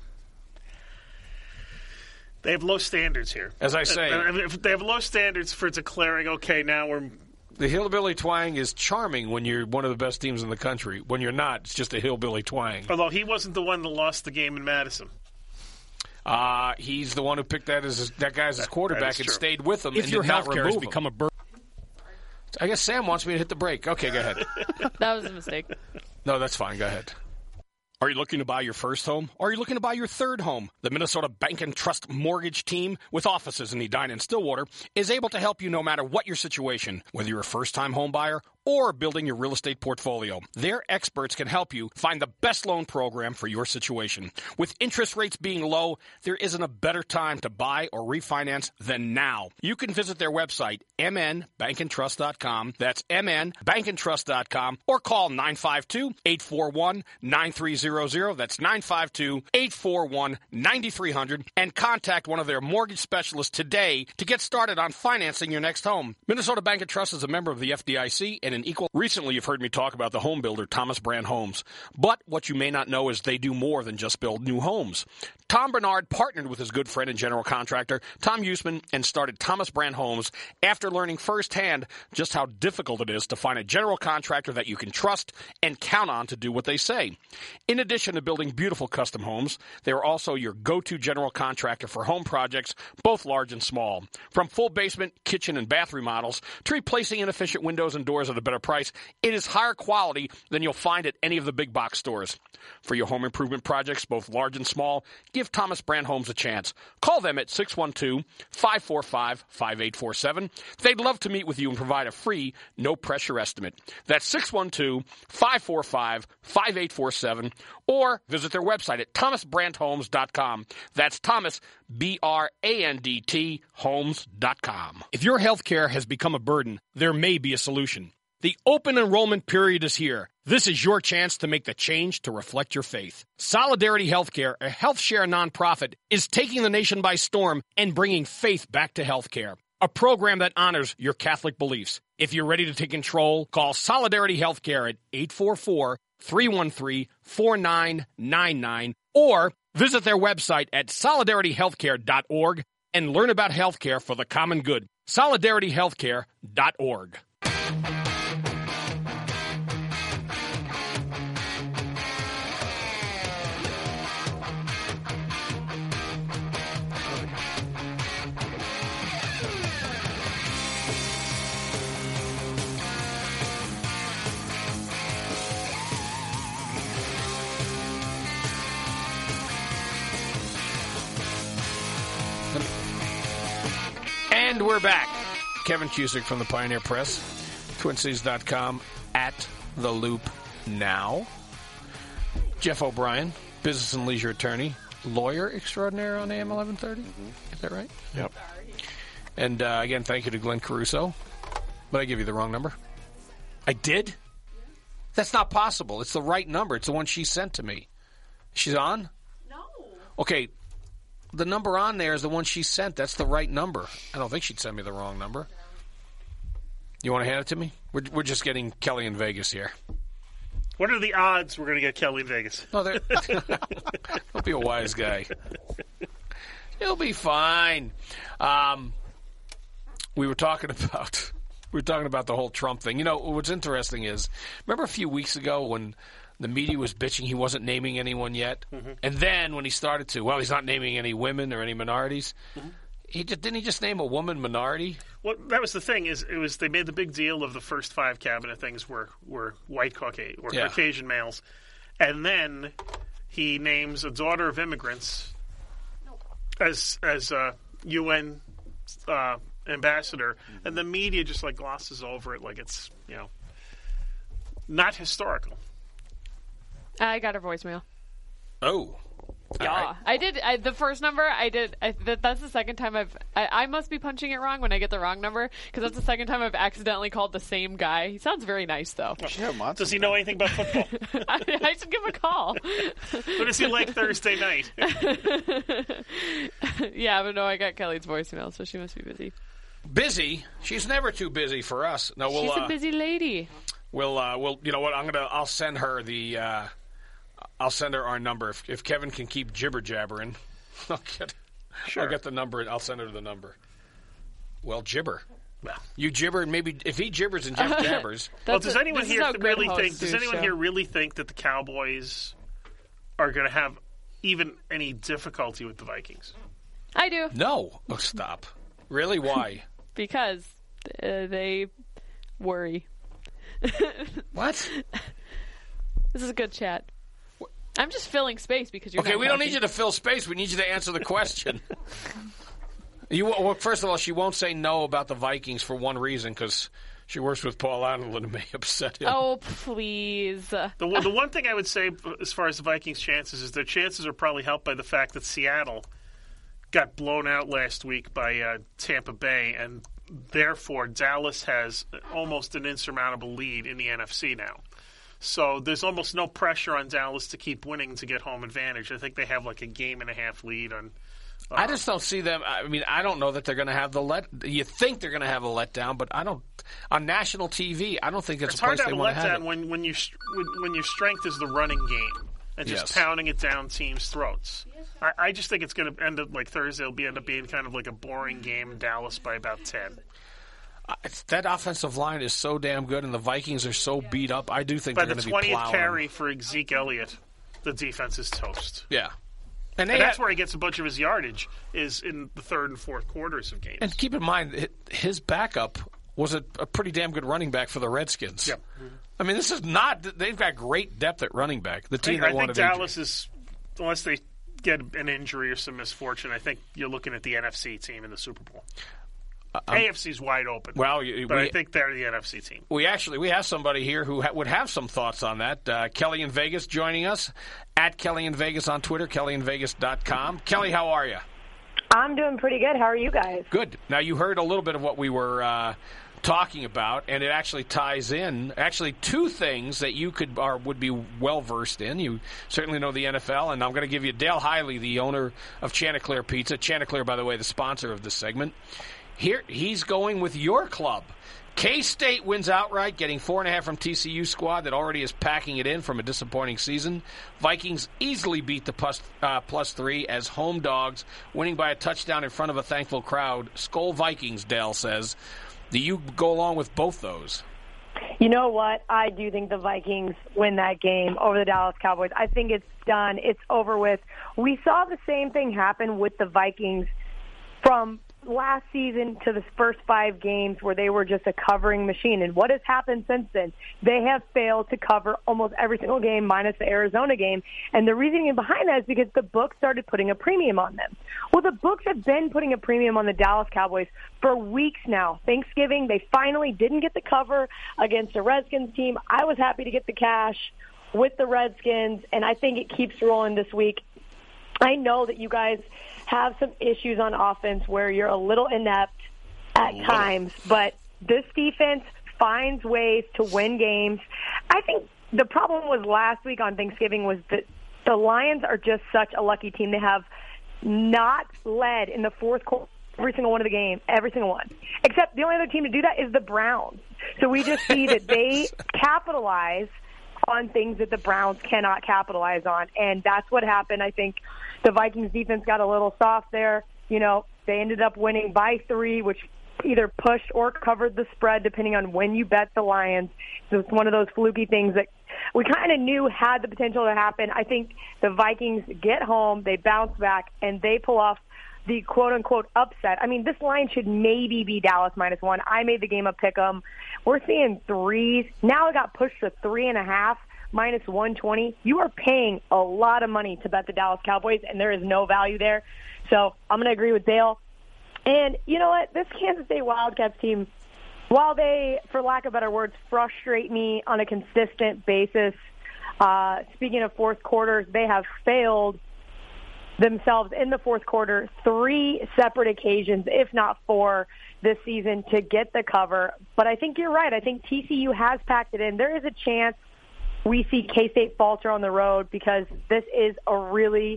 They have low standards here. As I say- Uh, if they have low standards for declaring, okay, now we're. The hillbilly twang is charming when you're one of the best teams in the country. When you're not, it's just a hillbilly twang. Although he wasn't the one that lost the game in Madison. Uh, he's the one who picked that as his, that guy as his quarterback is and true. stayed with him If and your did not healthcare has remove become him. a burden. I guess Sam wants me to hit the break. Okay, go ahead. That was a mistake. No, that's fine. Go ahead. Are you looking to buy your first home? Or are you looking to buy your third home? The Minnesota Bank and Trust Mortgage Team, with offices in Edina and Stillwater, is able to help you no matter what your situation. Whether you're a first-time home buyer or building your real estate portfolio. Their experts can help you find the best loan program for your situation. With interest rates being low, there isn't a better time to buy or refinance than now. You can visit their website, m n bank and trust dot com. That's m n bank and trust dot com, or call nine five two, eight four one, nine three zero zero. That's nine five two, eight four one, nine three zero zero, and contact one of their mortgage specialists today to get started on financing your next home. Minnesota Bank and Trust is a member of the F D I C and an equal. Recently, you've heard me talk about the home builder Thomas Brand Homes. But what you may not know is they do more than just build new homes. Tom Bernard partnered with his good friend and general contractor, Tom Usman, and started Thomas Brand Homes after learning firsthand just how difficult it is to find a general contractor that you can trust and count on to do what they say. In addition to building beautiful custom homes, they are also your go-to general contractor for home projects, both large and small. From full basement, kitchen, and bath remodels to replacing inefficient windows and doors at a better price, it is higher quality than you'll find at any of the big box stores. For your home improvement projects, both large and small, give Thomas Brand Homes a chance. Call them at six one two, five four five, five eight four seven. They'd love to meet with you and provide a free, no-pressure estimate. That's six one two, five four five, five eight four seven, or visit their website at thomas brand homes dot com. That's Thomas, B R A N D T, homes dot com. If your health care has become a burden, there may be a solution. The open enrollment period is here. This is your chance to make the change to reflect your faith. Solidarity Healthcare, a health share nonprofit, is taking the nation by storm and bringing faith back to healthcare. A program that honors your Catholic beliefs. If you're ready to take control, call Solidarity Healthcare at eight four four, three one three, four nine nine nine or visit their website at solidarity healthcare dot org and learn about healthcare for the common good. solidarity healthcare dot org. And we're back. Kevin Cusick from the Pioneer Press, twin cities dot com, at The Loop Now. Jeff O'Brien, business and leisure attorney, lawyer extraordinaire on A M eleven thirty. Mm-hmm. Is that right? Yep. And uh, again, thank you to Glenn Caruso. But I give you the wrong number. I did? That's not possible. It's the right number. It's the one she sent to me. She's on? No. Okay. The number on there is the one she sent. That's the right number. I don't think she'd send me the wrong number. You want to hand it to me? We're, we're just getting Kelly in Vegas here. What are the odds we're going to get Kelly in Vegas? No, don't be a wise guy. He'll be fine. Um, we were talking about we were talking about the whole Trump thing. You know, what's interesting is, remember a few weeks ago when the media was bitching he wasn't naming anyone yet? Mm-hmm. And then when he started to, well, he's not naming any women or any minorities. Mm-hmm. He just, didn't he just name a woman minority? Well, that was the thing. Is it was they made the big deal of the first five cabinet things were were white Caucasian or yeah. Caucasian males, and then he names a daughter of immigrants as as a U N uh, ambassador, mm-hmm. and the media just like glosses over it like it's you know not historical. I got her voicemail. Oh. Yeah, right. I did. I, the first number I did. I, that, that's the second time I've. I, I must be punching it wrong when I get the wrong number because that's the second time I've accidentally called the same guy. He sounds very nice though. Oh, does he know anything about football? I, I should give him a call. What is he like Thursday night? Yeah, but no, I got Kelly's voicemail, so she must be busy. Busy? She's never too busy for us. No, we'll, she's a uh, busy lady. We'll, uh, we'll. You know what? I'm gonna. I'll send her the. Uh, I'll send her our number. If, if Kevin can keep jibber jabbering, I'll get, sure. I'll get the number. I'll send her the number. Well, gibber. Well, you gibber. Maybe if he gibbers and Jeff jabbers. Well, does a, anyone here really think? Does anyone show. here really think that the Cowboys are going to have even any difficulty with the Vikings? I do. No. Oh, stop. Really? Why? Because uh, they worry. What? This is a good chat. I'm just filling space because you're okay. Not we talking. don't need you to fill space. We need you to answer the question. you well, first of all, she won't say no about the Vikings for one reason because She works with Paul Allen and may upset him. Oh, please. The, the one thing I would say as far as the Vikings' chances is their chances are probably helped by the fact that Seattle got blown out last week by uh, Tampa Bay, and therefore Dallas has almost an insurmountable lead in the N F C now. So there's almost no pressure on Dallas to keep winning to get home advantage. I think they have like a game and a half lead on. Uh, I just don't see them. I mean, I don't know that they're going to have the let. You think they're going to have a letdown, but I don't. On national T V, I don't think it's, it's a place hard to they have a want to have letdown it. when when you when your strength is the running game and just Yes. pounding it down teams' throats. I, I just think it's going to end up like Thursday. It'll be end up being kind of like a boring game. Dallas by about ten. Uh, it's- that offensive line is so damn good, and the Vikings are so beat up. I do think By they're the going to be twentieth plowing. carry for Zeke Elliott, the defense is toast. Yeah, and, they And that's had- where he gets a bunch of his yardage is in the third and fourth quarters of games. And keep in mind, it- his backup was a, a pretty damn good running back for the Redskins. Yep. I mean, this is not. They've got great depth at running back. The I team think, that I think wanted Dallas is, unless they get an injury or some misfortune, I think you're looking at the N F C team in the Super Bowl. A F C's wide open. Well, you- but we- I think they're the N F C team. We actually we have somebody here who ha- would have some thoughts on that. Uh, Kelly in Vegas joining us at Kelly in Vegas on Twitter, kelly in vegas dot com. Kelly, how are you? I'm doing pretty good. How are you guys? Good. Now you heard a little bit of what we were uh, talking about, and it actually ties in actually two things that you could or would be well versed in. You certainly know the N F L, and I'm going to give you Dale Hiley, the owner of Chanticleer Pizza. Chanticleer, by the way, the sponsor of this segment. Here he's going with your club. K-State wins outright, getting four and a half from T C U squad that already is packing it in from a disappointing season. Vikings easily beat the plus, uh, plus three as home dogs, winning by a touchdown in front of a thankful crowd. Skol Vikings, Dale says. Do you go along with both those? You know what? I do think the Vikings win that game over the Dallas Cowboys. I think it's done. It's over with. We saw the same thing happen with the Vikings from last season to the first five games where they were just a covering machine. And what has happened since then? They have failed to cover almost every single game minus the Arizona game. And the reasoning behind that is because the books started putting a premium on them. Well, the books have been putting a premium on the Dallas Cowboys for weeks now. Thanksgiving, they finally didn't get the cover against the Redskins team. I was happy to get the cash with the Redskins, and I think it keeps rolling this week. I know that you guys have some issues on offense where you're a little inept at times, but this defense finds ways to win games. I think the problem was last week on Thanksgiving was that the Lions are just such a lucky team. They have not led in the fourth quarter every single one of the game, every single one. Except the only other team to do that is the Browns. So we just see that they capitalize on things that the Browns cannot capitalize on. And that's what happened. I think the Vikings defense got a little soft there. You know, they ended up winning by three, which either pushed or covered the spread depending on when you bet the Lions. So it's one of those fluky things that we kind of knew had the potential to happen. I think the Vikings get home, they bounce back, and they pull off the quote-unquote upset. I mean, this line should maybe be Dallas minus one. I made the game a pick 'em. We're seeing threes. Now it got pushed to three and a half, minus one twenty. You are paying a lot of money to bet the Dallas Cowboys, and there is no value there. So I'm going to agree with Dale. And you know what? This Kansas State Wildcats team, while they, for lack of better words, frustrate me on a consistent basis, uh, speaking of fourth quarters, they have failed themselves in the fourth quarter three separate occasions, if not four, this season to get the cover. But I think you're right. I think T C U has packed it in. There is a chance we see K-State falter on the road because this is a really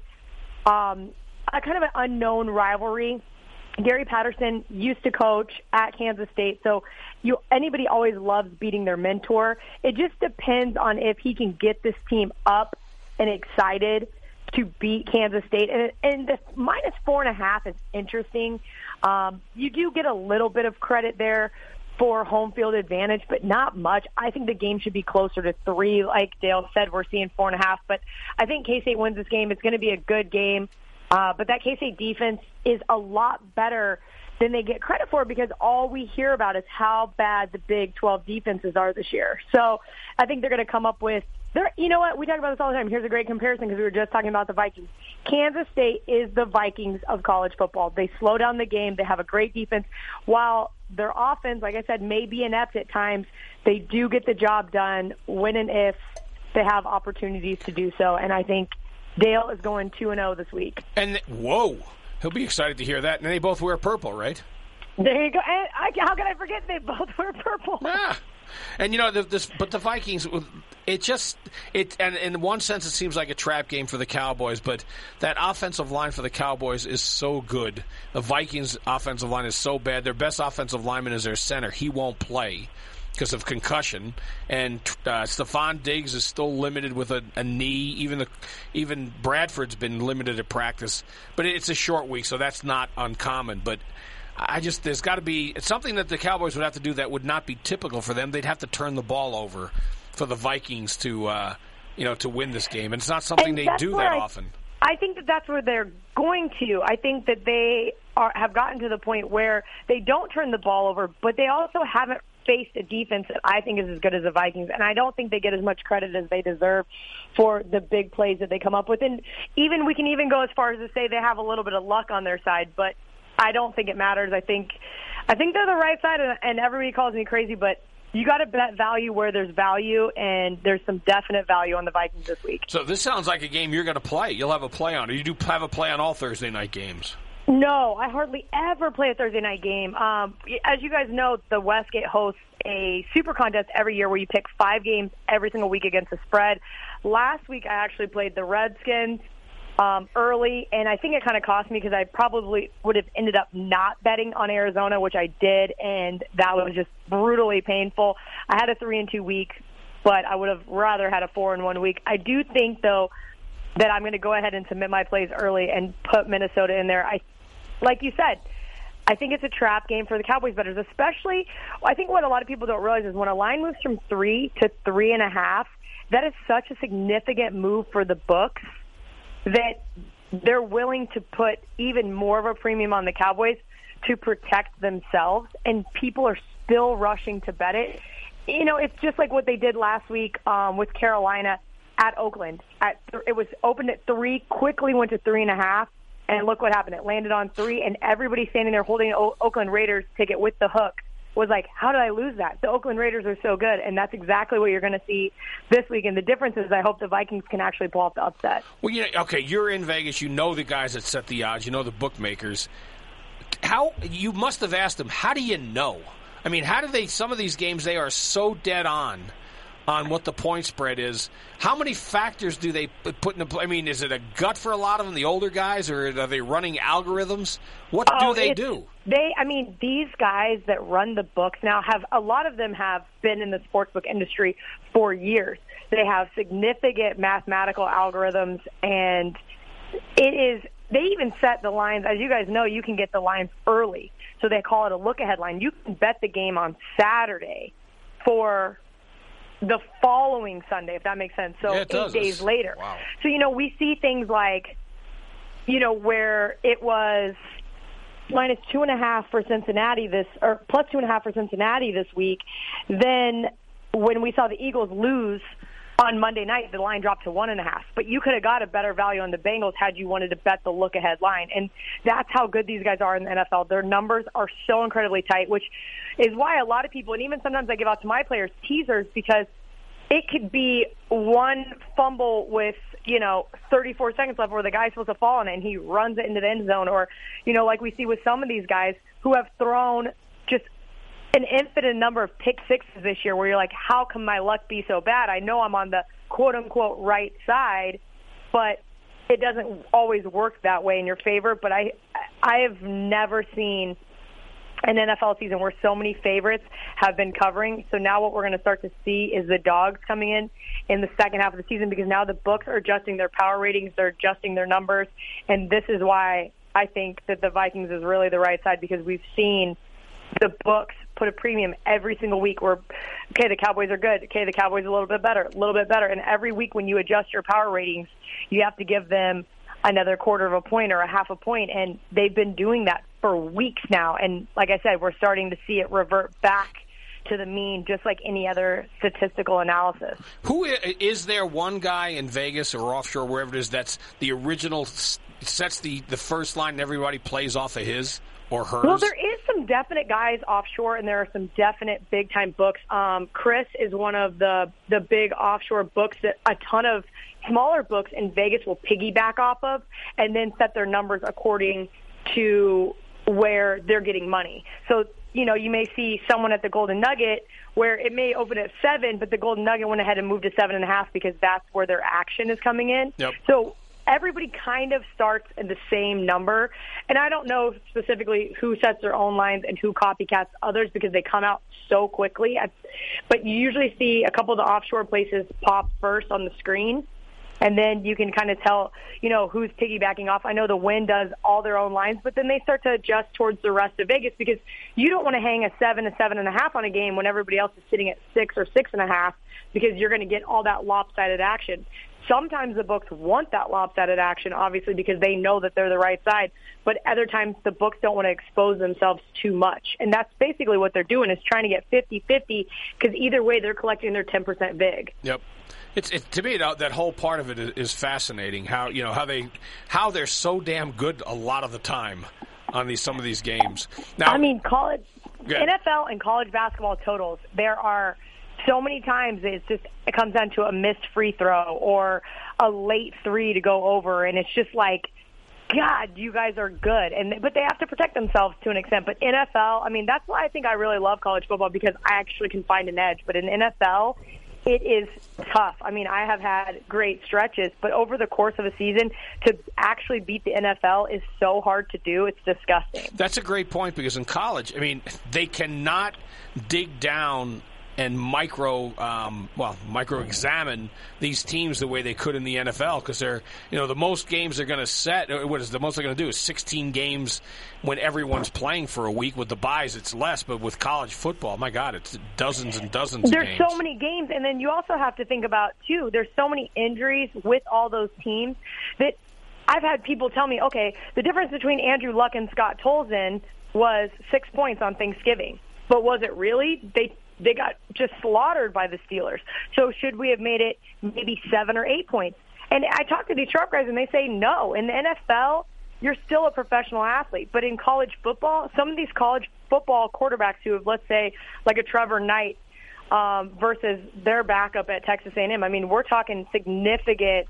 um, a kind of an unknown rivalry. Gary Patterson used to coach at Kansas State, so you anybody always loves beating their mentor. It just depends on if he can get this team up and excited to beat Kansas State. And, and the minus four and a half is interesting. Um, you do get a little bit of credit there for home field advantage, but not much. I think the game should be closer to three. Like Dale said, we're seeing four and a half, but I think K-State wins this game. It's going to be a good game. Uh, but that K-State defense is a lot better than they get credit for because all we hear about is how bad the Big twelve defenses are this year. So I think they're going to come up with They're, you know what? We talk about this all the time. Here's a great comparison because we were just talking about the Vikings. Kansas State is the Vikings of college football. They slow down the game. They have a great defense. While their offense, like I said, may be inept at times, they do get the job done when and if they have opportunities to do so. And I think Dale is going two and oh this week. And, whoa, he'll be excited to hear that. And they both wear purple, right? There you go. And I, how can I forget they both wear purple? Yeah. And, you know, the, this, but the Vikings, it just, it, and in one sense, it seems like a trap game for the Cowboys, but that offensive line for the Cowboys is so good. The Vikings' offensive line is so bad. Their best offensive lineman is their center. He won't play because of concussion. And uh, Stephon Diggs is still limited with a, a knee. Even the, even Bradford's been limited at practice. But it's a short week, so that's not uncommon. But I just, there's got to be, it's something that the Cowboys would have to do that would not be typical for them. They'd have to turn the ball over for the Vikings to, uh, you know, to win this game. And it's not something and they do that I, often. I think that that's where they're going to. I think that they are, have gotten to the point where they don't turn the ball over, but they also haven't faced a defense that I think is as good as the Vikings. And I don't think they get as much credit as they deserve for the big plays that they come up with. And even, we can even go as far as to say they have a little bit of luck on their side, but I don't think it matters. I think I think they're the right side, and, and everybody calls me crazy, but you got to bet value where there's value, and there's some definite value on the Vikings this week. So this sounds like a game you're going to play. You'll have a play on it. You do have a play on all Thursday night games. No, I hardly ever play a Thursday night game. Um, as you guys know, the Westgate hosts a super contest every year where you pick five games every single week against the spread. Last week I actually played the Redskins Um, early, and I think it kind of cost me because I probably would have ended up not betting on Arizona, which I did, and that was just brutally painful. I had a three and two week, but I would have rather had a four and one week. I do think, though, that I'm going to go ahead and submit my plays early and put Minnesota in there. I, like you said, I think it's a trap game for the Cowboys bettors, especially. I think what a lot of people don't realize is when a line moves from three to three and a half, that is such a significant move for the books that they're willing to put even more of a premium on the Cowboys to protect themselves, and people are still rushing to bet it. You know, it's just like what they did last week um, with Carolina at Oakland. At th- it was opened at three, quickly went to three and a half, and look what happened. It landed on three, and everybody standing there holding an o- Oakland Raiders ticket with the hook was like, how did I lose that? The Oakland Raiders are so good, and that's exactly what you're going to see this week. And the difference is I hope the Vikings can actually pull off the upset. Well, you know, okay, you're in Vegas. You know the guys that set the odds. You know the bookmakers. How you must have asked them, how do you know? I mean, how do they, some of these games, they are so dead on on what the point spread is. How many factors do they put into play? I mean, is it a gut for a lot of them, the older guys, or are they running algorithms? What oh, do they do? They, I mean, these guys that run the books now have, a lot of them have been in the sportsbook industry for years. They have significant mathematical algorithms, and it is, they even set the lines. As you guys know, you can get the lines early. So they call it a look-ahead line. You can bet the game on Saturday for the following Sunday, if that makes sense. So yeah, eight does. days later. Wow. So, you know, we see things like, you know, where it was minus two and a half for Cincinnati this, or plus two and a half for Cincinnati this week. Then when we saw the Eagles lose on Monday night, the line dropped to one and a half. But you could have got a better value on the Bengals had you wanted to bet the look-ahead line. And that's how good these guys are in the N F L. Their numbers are so incredibly tight, which is why a lot of people, and even sometimes I give out to my players, teasers, because it could be one fumble with, you know, thirty-four seconds left where the guy's supposed to fall on it and he runs it into the end zone. Or, you know, like we see with some of these guys who have thrown just an infinite number of pick sixes this year where you're like, how can my luck be so bad? I know I'm on the quote-unquote right side, but it doesn't always work that way in your favor. But I, I have never seen an N F L season where so many favorites have been covering. So now what we're going to start to see is the dogs coming in in the second half of the season, because now the books are adjusting their power ratings, they're adjusting their numbers, and this is why I think that the Vikings is really the right side, because we've seen the books put a premium every single week where, okay, the Cowboys are good. Okay, the Cowboys are a little bit better, a little bit better. And every week when you adjust your power ratings, you have to give them another quarter of a point or a half a point, and they've been doing that for weeks now. And like I said, we're starting to see it revert back to the mean, just like any other statistical analysis. Who is there one guy in Vegas or offshore, wherever it is, that's the original, sets the, the first line and everybody plays off of his or hers? Well, there is some definite guys offshore, and there are some definite big-time books. Um, Chris is one of the, the big offshore books that a ton of smaller books in Vegas will piggyback off of and then set their numbers according to where they're getting money. So, you know, you may see someone at the Golden Nugget where it may open at seven, but the Golden Nugget went ahead and moved to seven and a half because that's where their action is coming in. Yep. So everybody kind of starts at the same number. And I don't know specifically who sets their own lines and who copycats others because they come out so quickly. But you usually see a couple of the offshore places pop first on the screen. And then you can kind of tell, you know, who's piggybacking off. I know the Wynn does all their own lines, but then they start to adjust towards the rest of Vegas because you don't want to hang a seven, a seven and a half on a game when everybody else is sitting at six or six and a half because you're going to get all that lopsided action. Sometimes the books want that lopsided action, obviously, because they know that they're the right side. But other times the books don't want to expose themselves too much. And that's basically what they're doing is trying to get fifty-fifty because either way they're collecting their ten percent vig. Yep. It's it, to me that whole part of it is, is fascinating. How you know how they how they're so damn good a lot of the time on these some of these games. Now, I mean, college, N F L and college basketball totals. There are so many times it's just it comes down to a missed free throw or a late three to go over, and it's just like, God, you guys are good. And but they have to protect themselves to an extent. But N F L, I mean, that's why I think I really love college football because I actually can find an edge. But in N F L, it is tough. I mean, I have had great stretches, but over the course of a season, to actually beat the N F L is so hard to do. It's disgusting. That's a great point because in college, I mean, they cannot dig down and micro, um, well, micro-examine these teams the way they could in the N F L because they're, you know, the most games they're going to set, what is the most they're going to do is sixteen games when everyone's playing for a week. With the buys, it's less, but with college football, my God, it's dozens and dozens there's of games. There's so many games, and then you also have to think about, too, there's so many injuries with all those teams that I've had people tell me, okay, the difference between Andrew Luck and Scott Tolzien was six points on Thanksgiving. But was it really? They They got just slaughtered by the Steelers. So should we have made it maybe seven or eight points? And I talk to these sharp guys, and they say no. In the N F L, you're still a professional athlete. But in college football, some of these college football quarterbacks who have, let's say, like a Trevor Knight um, versus their backup at Texas A and M, I mean, we're talking significant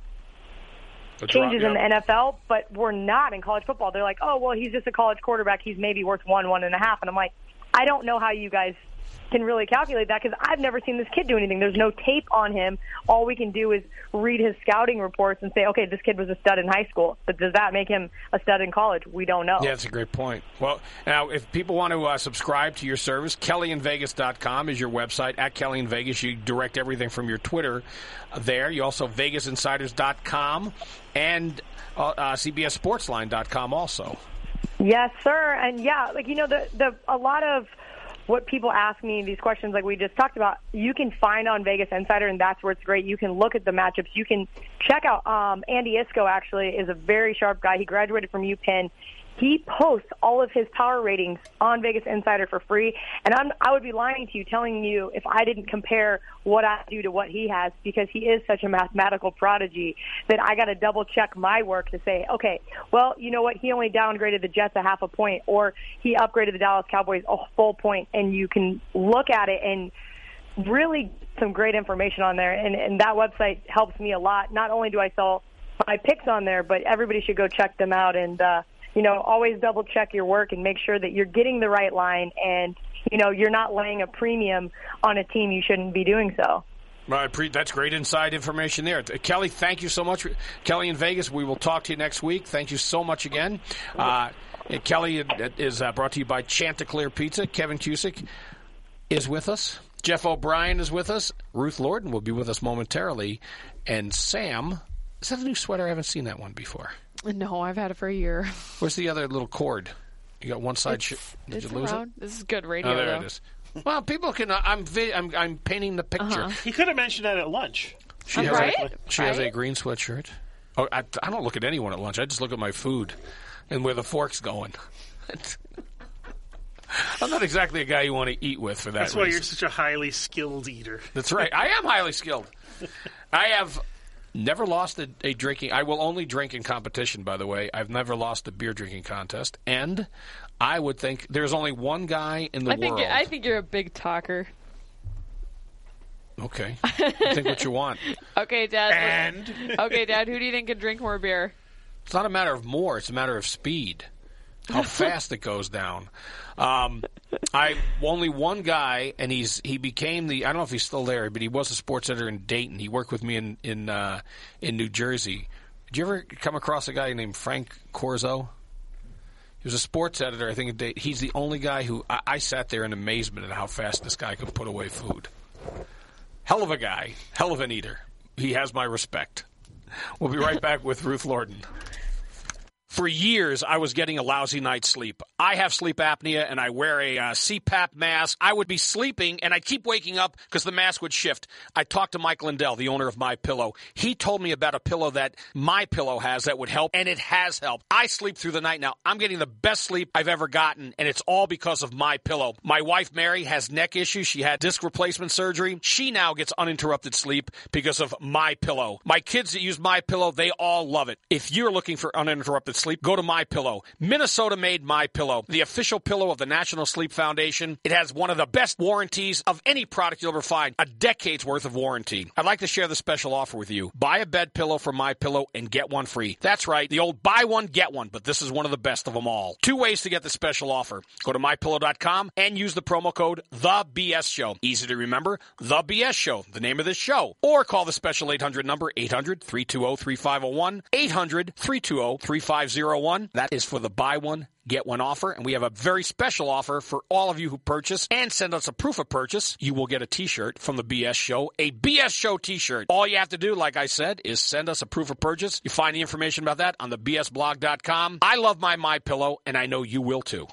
That's changes right, in yeah. the N F L, but we're not in college football. They're like, oh, well, he's just a college quarterback. He's maybe worth one, one and a half. And I'm like, I don't know how you guys can really calculate that because I've never seen this kid do anything. There's no tape on him. All we can do is read his scouting reports and say, okay, this kid was a stud in high school. But does that make him a stud in college? We don't know. Yeah, that's a great point. Well, now, if people want to uh, subscribe to your service, Kelly in Vegas dot com is your website. At Kelly in Vegas, you direct everything from your Twitter there. You also Vegas Insiders dot com and uh, uh, C B S Sportsline dot com also. Yes, sir. And, yeah, like, you know, the the a lot of what people ask me, these questions like we just talked about, you can find on Vegas Insider, and that's where it's great. You can look at the matchups. You can check out um, Andy Isco, actually, is a very sharp guy. He graduated from UPenn. He posts all of his power ratings on Vegas Insider for free, and I'm, I would be lying to you telling you if I didn't compare what I do to what he has because he is such a mathematical prodigy that I got to double-check my work to say, okay, well, you know what, he only downgraded the Jets a half a point, or he upgraded the Dallas Cowboys a full point, and you can look at it and really some great information on there, and, and that website helps me a lot. Not only do I sell my picks on there, but everybody should go check them out, and uh, you know, always double check your work and make sure that you're getting the right line and, you know, you're not laying a premium on a team you shouldn't be doing so. Right, that's great inside information there. Kelly, thank you so much. Kelly in Vegas, we will talk to you next week. Thank you so much again. Uh, Kelly is uh, brought to you by Chanticleer Pizza. Kevin Cusick is with us. Jeff O'Brien is with us. Ruth Lorden will be with us momentarily. And Sam, is that a new sweater? I haven't seen that one before. No, I've had it for a year. Where's the other little cord? You got one side. It's, sh- Did it's you lose around. it? This is good radio. Oh, there though. it is. Well, people can. Uh, I'm, vi- I'm I'm painting the picture. Uh-huh. He could have mentioned that at lunch. She I'm has right. a, she right? has a green sweatshirt. Oh, I, I don't look at anyone at lunch. I just look at my food and where the fork's going. I'm not exactly a guy you want to eat with for that That's reason. why you're such a highly skilled eater. That's right. I am highly skilled. I have never lost a, a drinking. I will only drink in competition, by the way. I've never lost a beer drinking contest. And I would think there's only one guy in the I think world. you're, I think you're a big talker. Okay. Think what you want. Okay, Dad. And Okay, Dad. Who do you think can drink more beer? It's not a matter of more. It's a matter of speed. How fast it goes down. Um, I only one guy, and he's he became the I don't know if he's still there, but he was a sports editor in Dayton. He worked with me in in uh, in New Jersey. Did you ever come across a guy named Frank Corzo? He was a sports editor, I think. In Dayton. He's the only guy who I, I sat there in amazement at how fast this guy could put away food. Hell of a guy, hell of an eater. He has my respect. We'll be right back with Ruth Lorden. For years, I was getting a lousy night's sleep. I have sleep apnea, and I wear a uh, C PAP mask. I would be sleeping, and I'd keep waking up because the mask would shift. I talked to Mike Lindell, the owner of MyPillow. He told me about a pillow that MyPillow has that would help, and it has helped. I sleep through the night now. I'm getting the best sleep I've ever gotten, and it's all because of MyPillow. My wife, Mary, has neck issues. She had disc replacement surgery. She now gets uninterrupted sleep because of MyPillow. My kids that use MyPillow, they all love it. If you're looking for uninterrupted sleep, go to MyPillow. Minnesota-made MyPillow, the official pillow of the National Sleep Foundation. It has one of the best warranties of any product you'll ever find, a decade's worth of warranty. I'd like to share the special offer with you. Buy a bed pillow from MyPillow and get one free. That's right, the old buy one, get one, but this is one of the best of them all. Two ways to get the special offer. Go to my pillow dot com and use the promo code The B S Show. Easy to remember, The B S Show, the name of this show. Or call the special eight hundred number, eight hundred, three two zero, three five zero one, eight hundred, three two zero, three five zero one. That is for the buy one, get one offer. And we have a very special offer for all of you who purchase and send us a proof of purchase. You will get a t-shirt from the B S Show, a B S Show t-shirt. All you have to do, like I said, is send us a proof of purchase. You find the information about that on the b s blog dot com. I love my MyPillow, and I know you will too.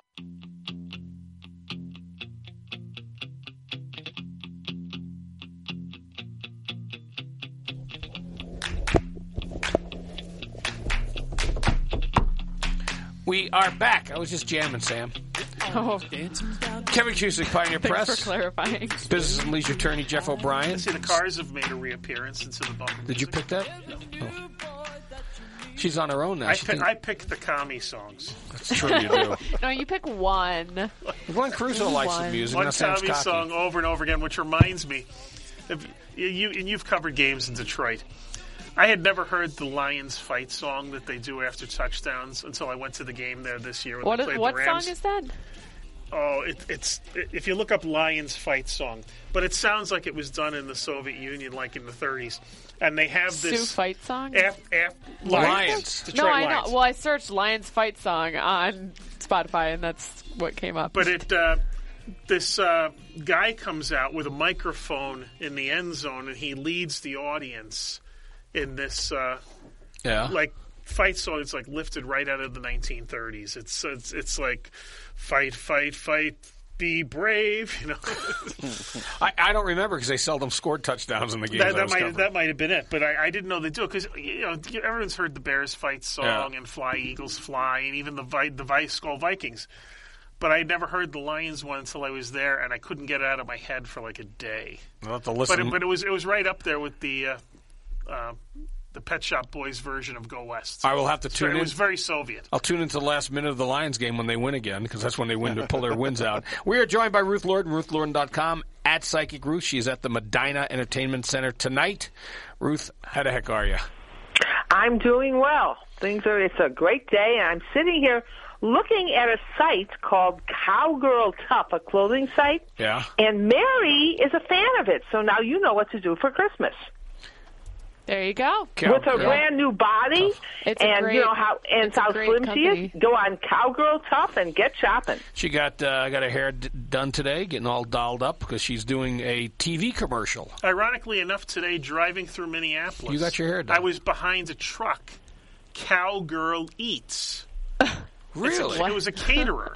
We are back. I was just jamming, Sam. Oh, Kevin Cusick, Pioneer Press. thanks for clarifying. Business and Leisure attorney Jeff O'Brien. I see the Cars have made a reappearance into the bumper. Did you music. pick that? Oh. She's on her own now. I, She pick, can- I picked the commie songs. That's true, you do. No, you pick one. Glenn Crusoe likes the One. music. One Now Sam's commie cocky. song over and over again, which reminds me, if you, you and you've covered games in Detroit. I had never heard the Lions fight song that they do after touchdowns until I went to the game there this year when What, they is, played what the Rams. song is that? Oh, it, it's it, if you look up Lions fight song, but it sounds like it was done in the Soviet Union, like in the thirties, and they have Sioux this fight song? Af, af, Lions. Detroit No, I Lions. know. Well, I searched Lions fight song on Spotify, and that's what came up. But it uh, this uh, guy comes out with a microphone in the end zone, and he leads the audience in this uh, Yeah. like fight song. It's like lifted right out of the nineteen thirties. It's it's it's like fight, fight, fight, be brave. You know, I, I don't remember because they seldom scored touchdowns in the games that, I that was might covering. that might have been it. But I, I didn't know they do it because you know everyone's heard the Bears fight song Yeah. and Fly Eagles Fly and even the Vi- the Vice Skull Vikings. But I had never heard the Lions one until I was there, and I couldn't get it out of my head for like a day. I'll have to But listen. it, but it was it was right up there with the uh, uh, the Pet Shop Boys version of Go West. I will have to So tune it in. was very Soviet. I'll tune into the last minute of the Lions game when they win again, because that's when they win to pull their wins out. We are joined by Ruth Lorden, ruth lorden dot com, at Psychic Ruth. She is at the Medina Entertainment Center tonight. Ruth, how the heck are you? I'm doing well. Things are. It's a great day, and I'm sitting here looking at a site called Cowgirl Tough, a clothing site. Yeah. And Mary is a fan of it, so now you know what to do for Christmas. There you go. With her Cowgirl. brand new body, It's a and great- you know how and it's a how great slim company. she is. Go on Cowgirl Tough and get shopping. She got uh, got her hair d- done today, getting all dolled up because she's doing a T V commercial. Ironically enough, today driving through Minneapolis, You got your hair done. I was behind a truck. Cowgirl Eats. Really? It was a caterer,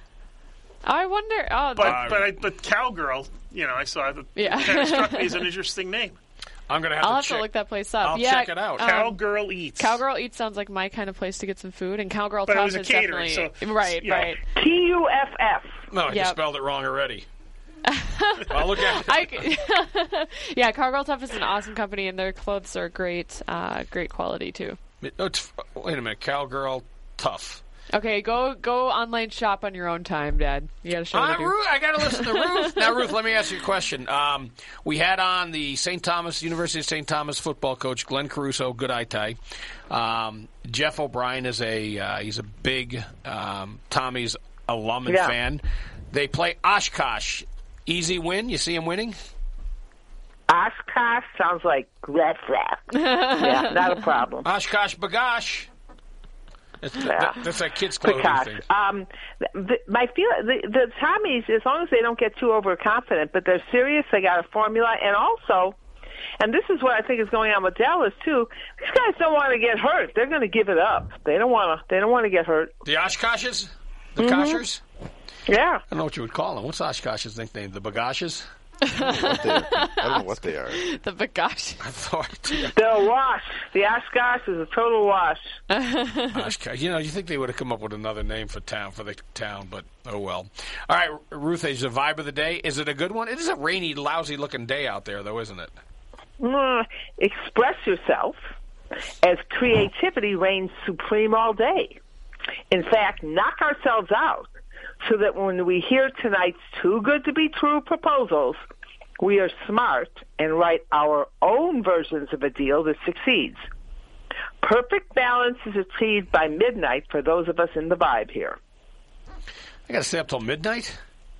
I wonder. Oh, but Uh, but I, but Cowgirl. You know, I saw the Yeah. kind of struck me as an interesting name. I'm going to have I'll to have check. to look that place up. I'll yeah, check it out. Um, Cowgirl Eats. Cowgirl Eats sounds like my kind of place to get some food, and Cowgirl But it Tough was a is catering, definitely so- right, yeah. right. T U F F. No, you Yep. spelled it wrong already. I'll look at it. I, yeah, Cowgirl Tough is an awesome company, and their clothes are great, uh, great quality too. No, it's, wait a minute. Cowgirl Tough. Okay, go go online shop on your own time, Dad. You got to show Uh, me. Ruth, I got to listen to Ruth. Now, Ruth, let me ask you a question. Um, we had on the Saint Thomas, University of Saint Thomas football coach, Glenn Caruso, good eye tie. Um, Jeff O'Brien is a uh, he's a big um, Tommy's alum and Yeah. fan. They play Oshkosh. Easy win. You see him winning? Oshkosh sounds like red flag. Yeah, not a problem. Oshkosh Bagosh. That's, Yeah. that, that's that kid's clothing Prakash. thing. Um, the, my feel the, the Tommies, as long as they don't get too overconfident, but they're serious, they got a formula, and also, and this is what I think is going on with Dallas too. These guys don't want to get hurt. They're going to give it up. They don't want to. They don't want to get hurt. The Oshkoshes? The Mm-hmm. Koshers? Yeah. I don't know what you would call them. What's Oshkosh's nickname? The Bagoshes? What they, I don't know what they are. The Bagosh. I have no idea. They're a wash. The Oshkosh is a total wash. Oshkosh. You know, you think they would have come up with another name for town for the town, but oh well. All right, Ruth, is the vibe of the day. Is it a good one? It is a rainy, lousy-looking day out there, though, isn't it? Mm, express yourself as creativity reigns supreme all day. In fact, knock ourselves out so that when we hear tonight's too good to be true proposals, we are smart and write our own versions of a deal that succeeds. Perfect balance is achieved by midnight for those of us in the vibe here. I got to stay up till midnight?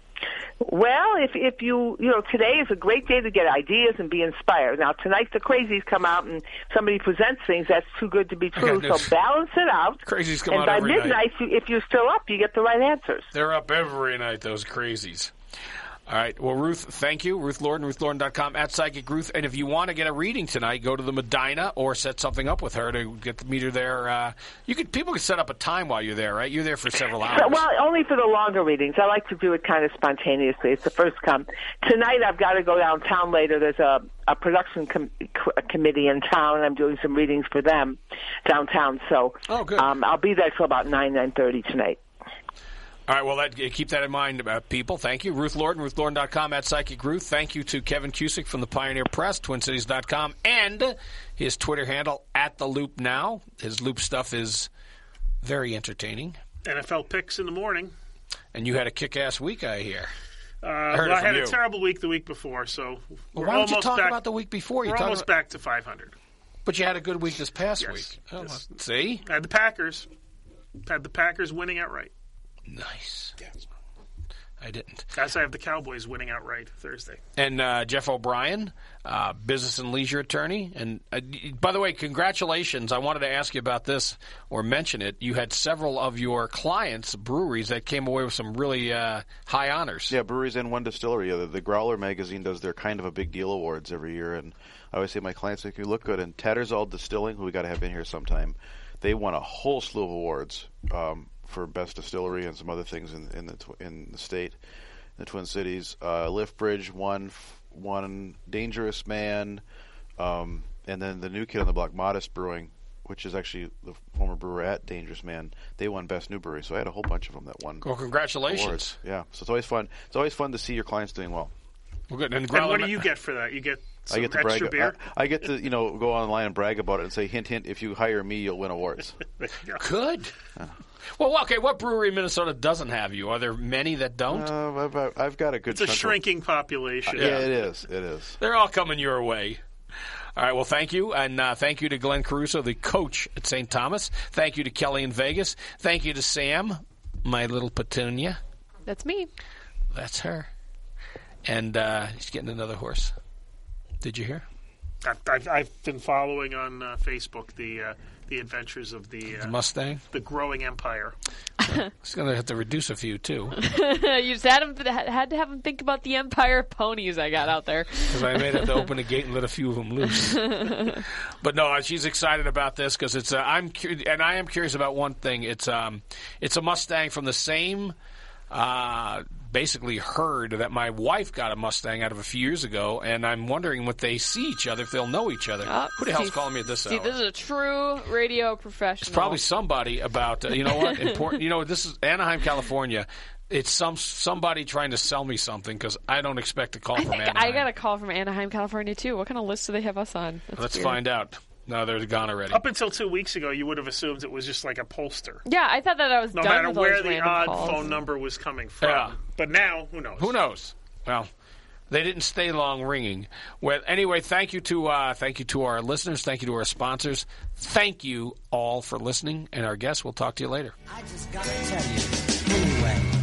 Well, if if you you know today is a great day to get ideas and be inspired. Now tonight the crazies come out and somebody presents things that's too good to be true. Okay, no. So balance it out. Crazies come and out by every night. midnight, you, if you're still up, you get the right answers. They're up every night, those crazies. All right. Well, Ruth, thank you. Ruth Lorden, ruth lorden dot com, at Psychic Ruth. And if you want to get a reading tonight, go to the Medina or set something up with her to get to meet her there. Uh, you could People can set up a time while you're there, right? You're there for several hours. So, well, only for the longer readings. I like to do it kind of spontaneously. It's the first come. Tonight I've got to go downtown later. There's a, a production com- co- committee in town. I'm doing some readings for them downtown. So Oh, good. um, I'll be there till about nine, nine thirty tonight. All right, well, that, keep that in mind, uh, people. Thank you. Ruth Lorden, ruth lorden dot com, at Psychic Ruth. Thank you to Kevin Cusick from the Pioneer Press, twin cities dot com, and his Twitter handle, at The Loop Now. His Loop stuff is very entertaining. N F L picks in the morning. And you had a kick-ass week, I hear. Uh, I heard well, it I had from a you. terrible week the week before, so Well, we're why don't you almost talk back, about the week before? You We're talk almost about, back to five hundred. But you had a good week this past Yes, week. Oh, yes. See? I had the Packers. Had the Packers winning outright. Nice. I didn't. As I have the Cowboys winning outright Thursday. And uh, Jeff O'Brien, uh, business and leisure attorney. And uh, by the way, congratulations. I wanted to ask you about this or mention it. You had several of your clients, breweries, that came away with some really uh, high honors. Yeah, breweries and one distillery. The, the Growler magazine does their kind of a big deal awards every year, and I always say my clients make me look good. And Tattersall Distilling, who we got to have in here sometime, they won a whole slew of awards um, for best distillery and some other things in, in the tw- in the state, in the Twin Cities. Uh, Liftbridge won won Dangerous Man, um, and then the new kid on the block, Modest Brewing, which is actually the former brewer at Dangerous Man. They won best new brewery, so I had a whole bunch of them that won. Well, congratulations. Awards. Yeah, so it's always fun. It's always fun to see your clients doing well. Well, good. And, And Growler what Ma- do you get for that? You get some I get to brag. extra beer? I, I get to you know go online and brag about it and say, hint, hint. If you hire me, you'll win awards. Good. Well, okay, what brewery in Minnesota doesn't have you? Are there many that don't? Uh, I've, I've got a good. It's a chunk of- shrinking population. Yeah, it is. It is. They're all coming your way. All right, well, thank you. And uh, thank you to Glenn Caruso, the coach at Saint Thomas. Thank you to Kelly in Vegas. Thank you to Sam, my little petunia. That's me. That's her. And uh, he's getting another horse. Did you hear? I've, I've, I've been following on uh, Facebook the uh, the adventures of the uh, The Mustang. the growing empire. He's going to have to reduce a few, too. You just had him had to have him think about the Empire ponies I got out there. Because I may have to open a gate and let a few of them loose. But no, she's excited about this because it's. Uh, I'm cu- and I am curious about one thing. It's um, it's a Mustang from the same uh, basically heard that my wife got a Mustang out of a few years ago, and I'm wondering if they see each other, if they'll know each other. Oh, Who the hell's see, calling me at this see, hour? this is a true radio professional. It's probably somebody about, uh, you know what, important. You know, this is Anaheim, California. It's some somebody trying to sell me something because I don't expect a call I from think Anaheim. I got a call from Anaheim, California, too. What kind of list do they have us on? That's Let's weird. find out. No, they're gone already. Up until two weeks ago, you would have assumed it was just like a pollster. Yeah, I thought that I was No done matter with where those the random odd calls. phone number was coming from. Yeah. But now, who knows? Who knows? Well, they didn't stay long ringing. Well, anyway, thank you to uh, thank you to our listeners. Thank you to our sponsors. Thank you all for listening, and our guests. We'll talk to you later. I just gotta tell you, anyway.